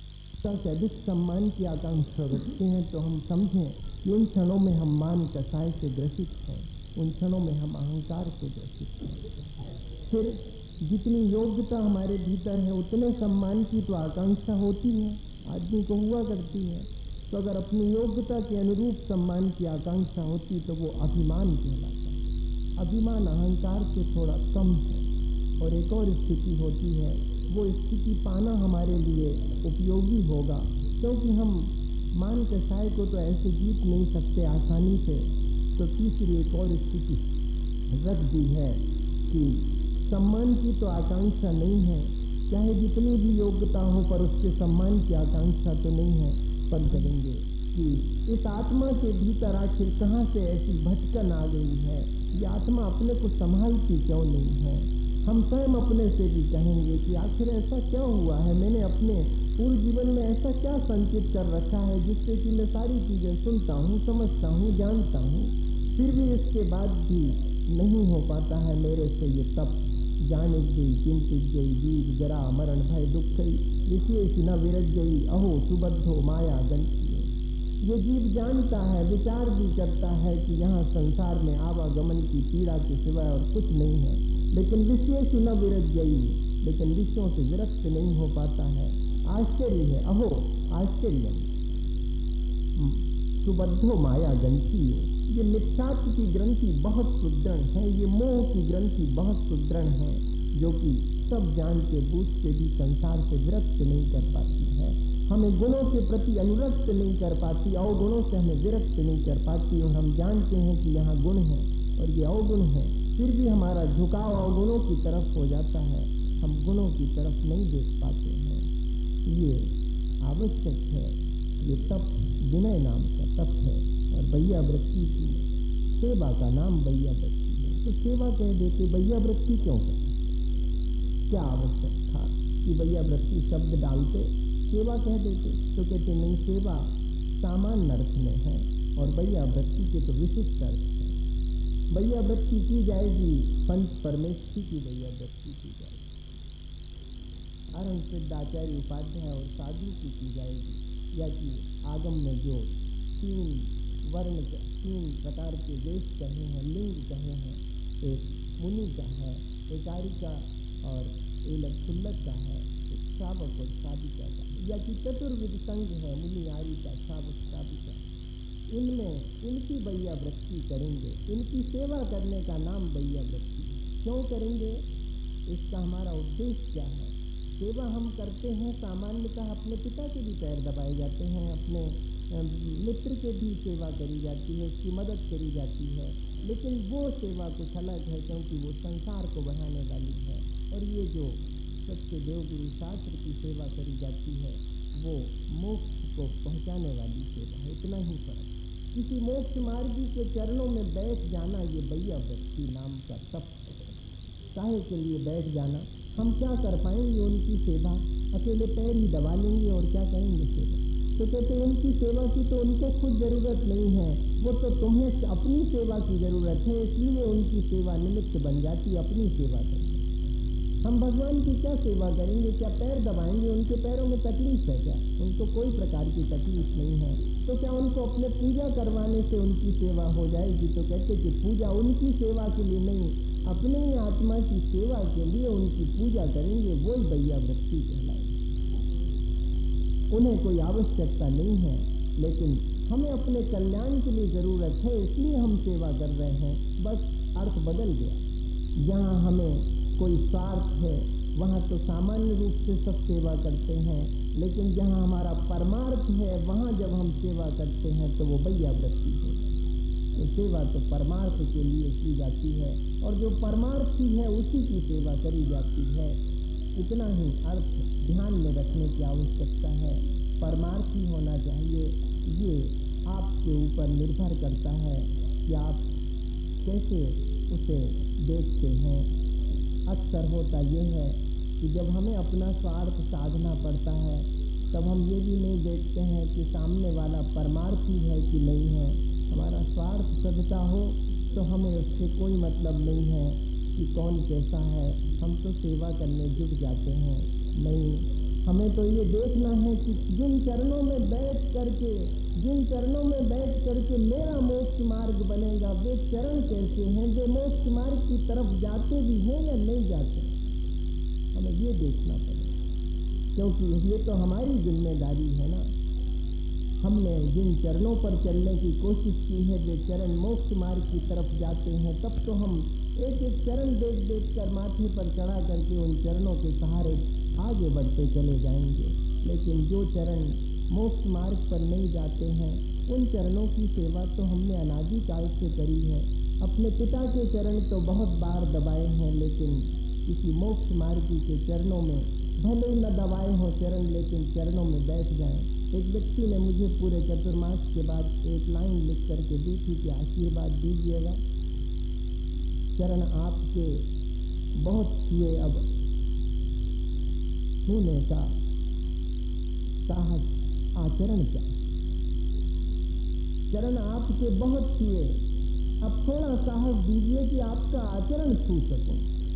से अधिक सम्मान की आकांक्षा रखते हैं, तो हम समझें कि उन क्षणों में हम मान कसाय से ग्रसित हैं, उन क्षणों में हम अहंकार से ग्रसित हैं। फिर जितनी योग्यता हमारे भीतर है उतने सम्मान की तो आकांक्षा होती है, आदमी को हुआ करती है। तो अगर अपनी योग्यता के अनुरूप सम्मान की आकांक्षा होती तो वो अभिमान कहलाता है। अभिमान अहंकार से थोड़ा कम है। और एक और स्थिति होती है, वो स्थिति पाना हमारे लिए उपयोगी होगा, क्योंकि हम मान कसाय को तो ऐसे जीत नहीं सकते आसानी से। तो तीसरी एक और स्थिति रख दी है कि सम्मान की तो आकांक्षा नहीं है, चाहे जितनी भी योग्यता हो, पर उसके सम्मान की आकांक्षा तो नहीं है। पर करेंगे कि इस आत्मा के भीतर आखिर कहाँ से ऐसी भटकन आ गई है, ये आत्मा अपने को संभालती क्यों नहीं है। हम स्वयं अपने से भी कहेंगे कि आखिर ऐसा क्या हुआ है, मैंने अपने पूरे जीवन में ऐसा क्या संचित कर रखा है जिससे कि मैं सारी चीजें सुनता हूँ, समझता हूँ, जानता हूँ, फिर भी इसके बाद भी नहीं हो पाता है मेरे से ये तप। जानिक गई चिंतित गई जीव जरा मरण भय दुख विशेष न विरज गई अहो सुबद्धो माया गंती। ये जीव जानता है, विचार भी करता है कि यहाँ संसार में आवागमन की पीड़ा के सिवाय और कुछ नहीं है, लेकिन विशेष न विरज गई, लेकिन विषयों से विरक्त नहीं हो पाता है। आश्चर्य है, अहो आश्चर्य सुबद्धो माया ग्रंथि। ये मिथ्यात्व की ग्रंथि बहुत सुदृढ़ है, ये मोह की ग्रंथि बहुत सुदृढ़ है, जो कि सब जानते बूझते भी संसार से विरक्त नहीं कर पाती है, हमें गुणों के प्रति अनुरक्त नहीं कर पाती, अवगुणों से हमें विरक्त नहीं कर पाती। और हम जानते हैं कि यहाँ गुण है और ये अवगुण है, फिर भी हमारा झुकाव अवगुणों की तरफ हो जाता है, हम गुणों की तरफ नहीं देख पाते हैं। ये आवश्यक है, ये तप विनय नाम का तप है, और बैया वृत्ति की सेवा का नाम बैया वृत्ति है। तो सेवा कह देते, बैया वृत्ति क्यों कहते? क्या आवश्यक था कि बैया वृत्ति शब्द डालते, सेवा कह देते? तो कहते नहीं, सेवा सामान्य अर्थ में है और बैया वृत्ति के तो विशिष्ट अर्थ है। बैया वृत्ति की जाएगी पंच परमेष्ठी की बैया वृत्ति की जाएगी, अरहं सिद्धाचार्य उपाध्याय और साधु की की जाएगी, या कि आगम में जो तीन वर्ण तीन प्रकार के वेश कहे हैं, लिंग कहे हैं, एक मुनि का है, एक आरिका और एक क्षुल्लक का है, एक श्रावक और श्राविका का, या कि चतुर्विध संघ है, मुनि आरिका श्रावक श्राविका। इनमें इनकी बैया वृत्ति करेंगे, इनकी सेवा करने का नाम बैया वृत्ति है। क्यों करेंगे, इसका हमारा उद्देश्य क्या है? सेवा हम करते हैं सामान्यतः, अपने पिता के भी पैर दबाए जाते हैं, अपने मित्र के भी सेवा करी जाती है, उसकी मदद करी जाती है, लेकिन वो सेवा कुछ अलग है, क्योंकि वो संसार को बढ़ाने वाली है। और ये जो सत्य देवगुरु शास्त्र की सेवा करी जाती है वो मोक्ष को पहुंचाने वाली सेवा है, इतना ही फर्क। किसी मोक्ष मार्गी के चरणों में बैठ जाना, ये बैया वृत्ति नाम का तप है। काहे के लिए बैठ जाना? हम क्या कर पाएंगे उनकी सेवा? अकेले पैर ही दबा लेंगे और क्या करेंगे सेवा? तो कहते उनकी सेवा की तो उनको खुद जरूरत नहीं है, वो तो तुम्हें अपनी सेवा की जरूरत है, इसलिए उनकी सेवा निमित्त बन जाती, अपनी सेवा करने। हम भगवान की क्या सेवा करेंगे? क्या पैर दबाएंगे? उनके पैरों में तकलीफ है क्या? उनको कोई प्रकार की तकलीफ नहीं है, तो क्या उनको अपने पूजा करवाने से उनकी सेवा हो जाएगी? तो कहते कि पूजा उनकी सेवा के लिए नहीं, अपने ही आत्मा की सेवा के लिए उनकी पूजा करेंगे, वही बैया वृत्ति कहलाएगी। उन्हें कोई आवश्यकता नहीं है, लेकिन हमें अपने कल्याण के लिए जरूरत है, इसलिए हम सेवा कर रहे हैं। बस अर्थ बदल गया। जहां हमें कोई स्वार्थ है वहां तो सामान्य रूप से सब सेवा करते हैं, लेकिन जहां हमारा परमार्थ है वहां जब हम सेवा करते हैं तो वो वैयावृत्ति हो जाती है। तो सेवा तो परमार्थ के लिए की जाती है और जो परमार्थी है उसी की सेवा करी जाती है। इतना ही अर्थ ध्यान में रखने की आवश्यकता है। परमार्थी होना चाहिए, ये आपके ऊपर निर्भर करता है कि आप कैसे उसे देखते हैं। अक्सर होता यह है कि जब हमें अपना स्वार्थ साधना पड़ता है तब हम ये भी नहीं देखते हैं कि सामने वाला परमार्थी है कि नहीं है। हमारा स्वार्थ सदता हो तो हमें उससे कोई मतलब नहीं है कि कौन कैसा है, हम तो सेवा करने जुट जाते हैं। नहीं, हमें तो ये देखना है कि जिन चरणों में बैठ करके जिन चरणों में बैठ करके मेरा मोक्ष मार्ग बनेगा, वे चरण कैसे हैं, वे मोक्ष मार्ग की तरफ जाते भी हैं या नहीं जाते। हमें ये देखना पड़ेगा, क्योंकि ये तो हमारी जिम्मेदारी है ना। हमने जिन चरणों पर चलने की कोशिश की है वे चरण मोक्ष मार्ग की तरफ जाते हैं, तब तो हम एक एक चरण देख देख कर माथे पर चढ़ा करके उन चरणों के सहारे आगे बढ़ते चले जाएंगे। लेकिन जो चरण मोक्ष मार्ग पर नहीं जाते हैं उन चरणों की सेवा तो हमने अनादिकाल से करी है। अपने पिता के चरण तो बहुत बार दबाए हैं, लेकिन किसी मोक्ष मार्गी के चरणों में भले ही न दबाए हो चरण, लेकिन चरणों में बैठ जाएं। एक व्यक्ति ने मुझे पूरे चतुर्मास के बाद एक लाइन लिख करके दी थी कि आशीर्वाद दीजिएगा, चरण आपके बहुत छुए, अब छूने का साहस आचरण क्या। चरण आपके बहुत छुए, अब थोड़ा साहस दीजिए कि आपका आचरण छू सकूं।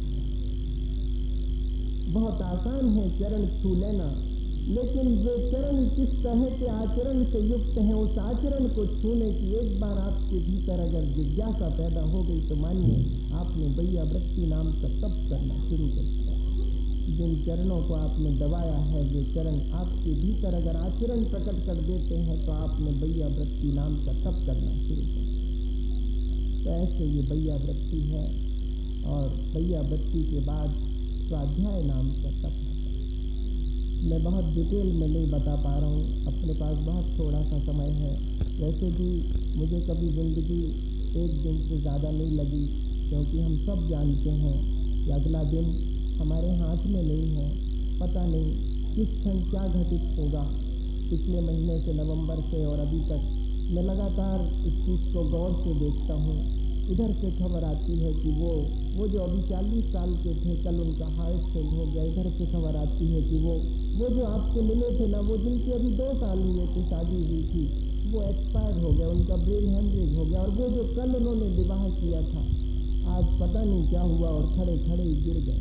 बहुत आसान है चरण छू लेना, लेकिन वे चरण किस तरह के आचरण से युक्त हैं, उस आचरण को छूने की एक बार आपके भीतर अगर जिज्ञासा पैदा हो गई तो मानिए आपने वैयावृत्ति नाम का तप करना शुरू कर दिया। जिन चरणों को आपने दबाया है वे चरण आपके भीतर अगर आचरण प्रकट कर देते हैं तो आपने वैयावृत्ति नाम का तप करना शुरू कर दिया। तो ऐसे ये वैयावृत्ति है, और वैयावृत्ति के बाद स्वाध्याय नाम का तप है। मैं बहुत डिटेल में नहीं बता पा रहा हूँ, अपने पास बहुत थोड़ा सा समय है। वैसे भी मुझे कभी जिंदगी एक दिन से ज़्यादा नहीं लगी, क्योंकि हम सब जानते हैं कि अगला दिन हमारे हाथ में नहीं है। पता नहीं किस क्षण क्या घटित होगा। पिछले महीने से, नवंबर से और अभी तक मैं लगातार इस चीज़ को गौर से देखता हूँ। इधर से खबर आती है कि वो वो जो अभी चालीस साल के थे, कल उनका हार्ट फेल हो गया। इधर से खबर आती है कि वो वो जो आपसे मिले थे ना, वो जिनके अभी दो साल हुए थे शादी हुई थी, वो एक्सपायर हो गया, उनका ब्रेन हेमरेज हो गया। और वो जो कल उन्होंने विवाह किया था, आज पता नहीं क्या हुआ और खड़े खड़े ही गिर गए।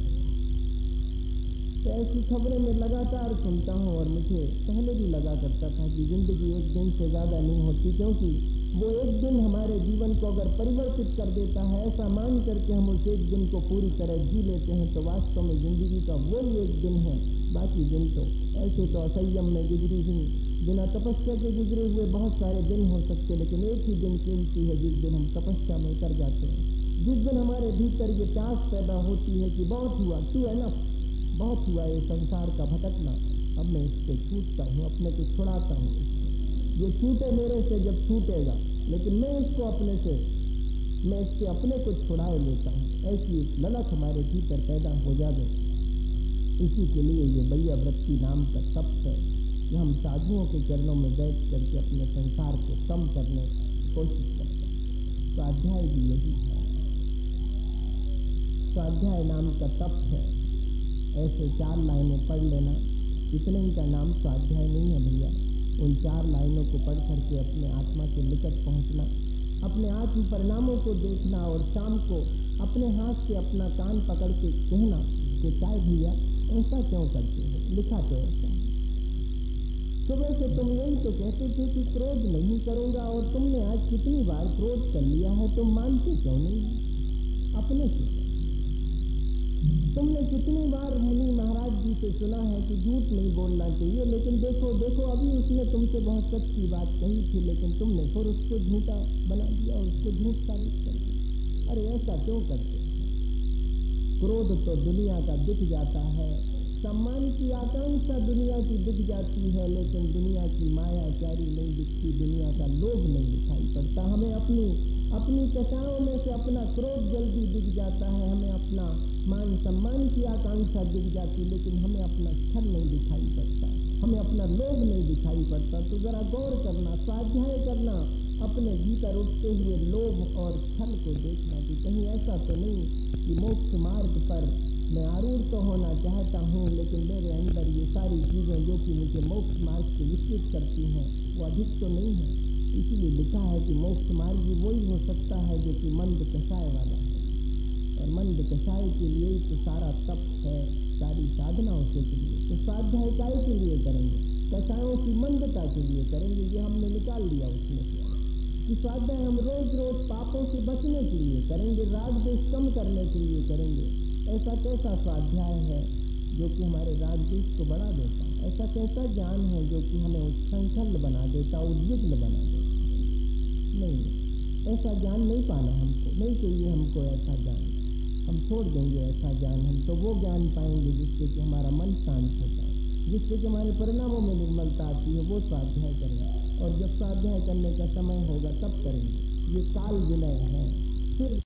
तो ऐसी खबरें मैं लगातार सुनता हूँ, और मुझे पहले भी लगा करता था कि जिंदगी एक दिन से ज़्यादा नहीं होती, क्योंकि वो एक दिन हमारे जीवन को अगर परिवर्तित कर देता है, ऐसा मान करके हम उस एक दिन को पूरी तरह जी लेते हैं, तो वास्तव में जिंदगी का वही एक दिन है। बाकी दिन तो ऐसे तो असंयम में गुजरी हुई, बिना तपस्या के गुजरे हुए बहुत सारे दिन हो सकते, लेकिन एक ही दिन कीमती है जिस दिन हम तपस्या में उतर जाते हैं। जिस दिन हमारे भीतर ये प्यास पैदा होती है कि बहुत हुआ, टू एनफ, बहुत हुआ ये संसार का भटकना, अब मैं इससे छूटता हूँ, अपने को छुड़ाता हूँ इससे। ये छूटे मेरे से जब छूटेगा, लेकिन मैं इसको अपने से मैं इससे अपने को छुड़ाए लेता हूँ। ऐसी एक ललक हमारे भीतर पैदा हो जाए, इसी के लिए ये वैयावृत्ति नाम का तप है कि हम साधुओं के चरणों में बैठ करके अपने संसार को कम करने की कोशिश करते हैं। स्वाध्याय भी यही है, स्वाध्याय नाम का तप है। ऐसे चार लाइनें पढ़ लेना, इतने ही का नाम स्वाध्याय नहीं है भैया। उन चार लाइनों को पढ़ करके अपने आत्मा के निकट पहुंचना, अपने आत्म परिणामों को देखना, और शाम को अपने हाथ से अपना कान पकड़ के कहना कि काय भैया ऐसा क्यों करते हो, लिखा तो ऐसा है। सुबह से तुम यही तो कहते थे कि क्रोध नहीं करूंगा, और तुमने आज कितनी बार क्रोध कर लिया है, तुम मानते क्यों नहीं है अपने से? तुमने कितनी बार मुनि महाराज जी से सुना है कि झूठ नहीं बोलना चाहिए, लेकिन देखो देखो अभी उसने तुमसे बहुत सच्ची बात कही थी, लेकिन तुमने फिर उसको झूठा बना दिया और उसको झूठ साबित कर दिया। अरे ऐसा क्यों करते? क्रोध तो दुनिया का दिख जाता है, सम्मान की आकांक्षा दुनिया की दिख जाती है, लेकिन दुनिया की माया चारी नहीं दिखती, दुनिया का लोभ नहीं दिखाई पड़ता। हमें अपनी अपनी कथाओं में से अपना क्रोध जल्दी दिख जाता है, हमें अपना मान सम्मान की आकांक्षा दिख जाती, लेकिन हमें अपना छल नहीं दिखाई पड़ता, हमें अपना लोभ नहीं दिखाई पड़ता। तो जरा गौर करना, स्वाध्याय करना, अपने भीतर उठते हुए लोभ और छल को देखना कि कहीं ऐसा तो नहीं कि मोक्ष मार्ग पर मैं आरूढ़ तो होना चाहता हूँ, लेकिन मेरे अंदर ये सारी चीजें जो कि मुझे मोक्ष मार्ग से विचलित करती हैं वो अधिक तो नहीं है। इसीलिए लिखा है कि मोक्ष मार्ग भी वही हो सकता है जो कि मंद कषाय वाला है, और मंद कषाय के लिए तो सारा तप है, सारी साधना उसे के लिए। तो स्वाध्याय काय के लिए करेंगे? कषायों की मंदता के लिए करेंगे। ये हमने निकाल लिया उसमें से कि स्वाध्याय हम रोज रोज पापों से बचने के लिए करेंगे, राग द्वेष कम करने के लिए करेंगे। ऐसा कैसा स्वाध्याय है जो कि हमारे राग द्वेष को बढ़ा देता? ऐसा कैसा ज्ञान है जो कि हमें उत्संखल बना देता, उद्विग्न बना देता? नहीं, ऐसा ज्ञान नहीं पाना हमको, नहीं चाहिए हमको ऐसा ज्ञान। हम छोड़ देंगे ऐसा ज्ञान, हम तो वो ज्ञान पाएंगे जिससे कि हमारा मन शांत होता है, जिससे कि हमारे परिणामों में निर्मलता आती है। वो स्वाध्याय करेंगे, और जब स्वाध्याय करने का समय होगा तब करेंगे। ये काल विनय है। फिर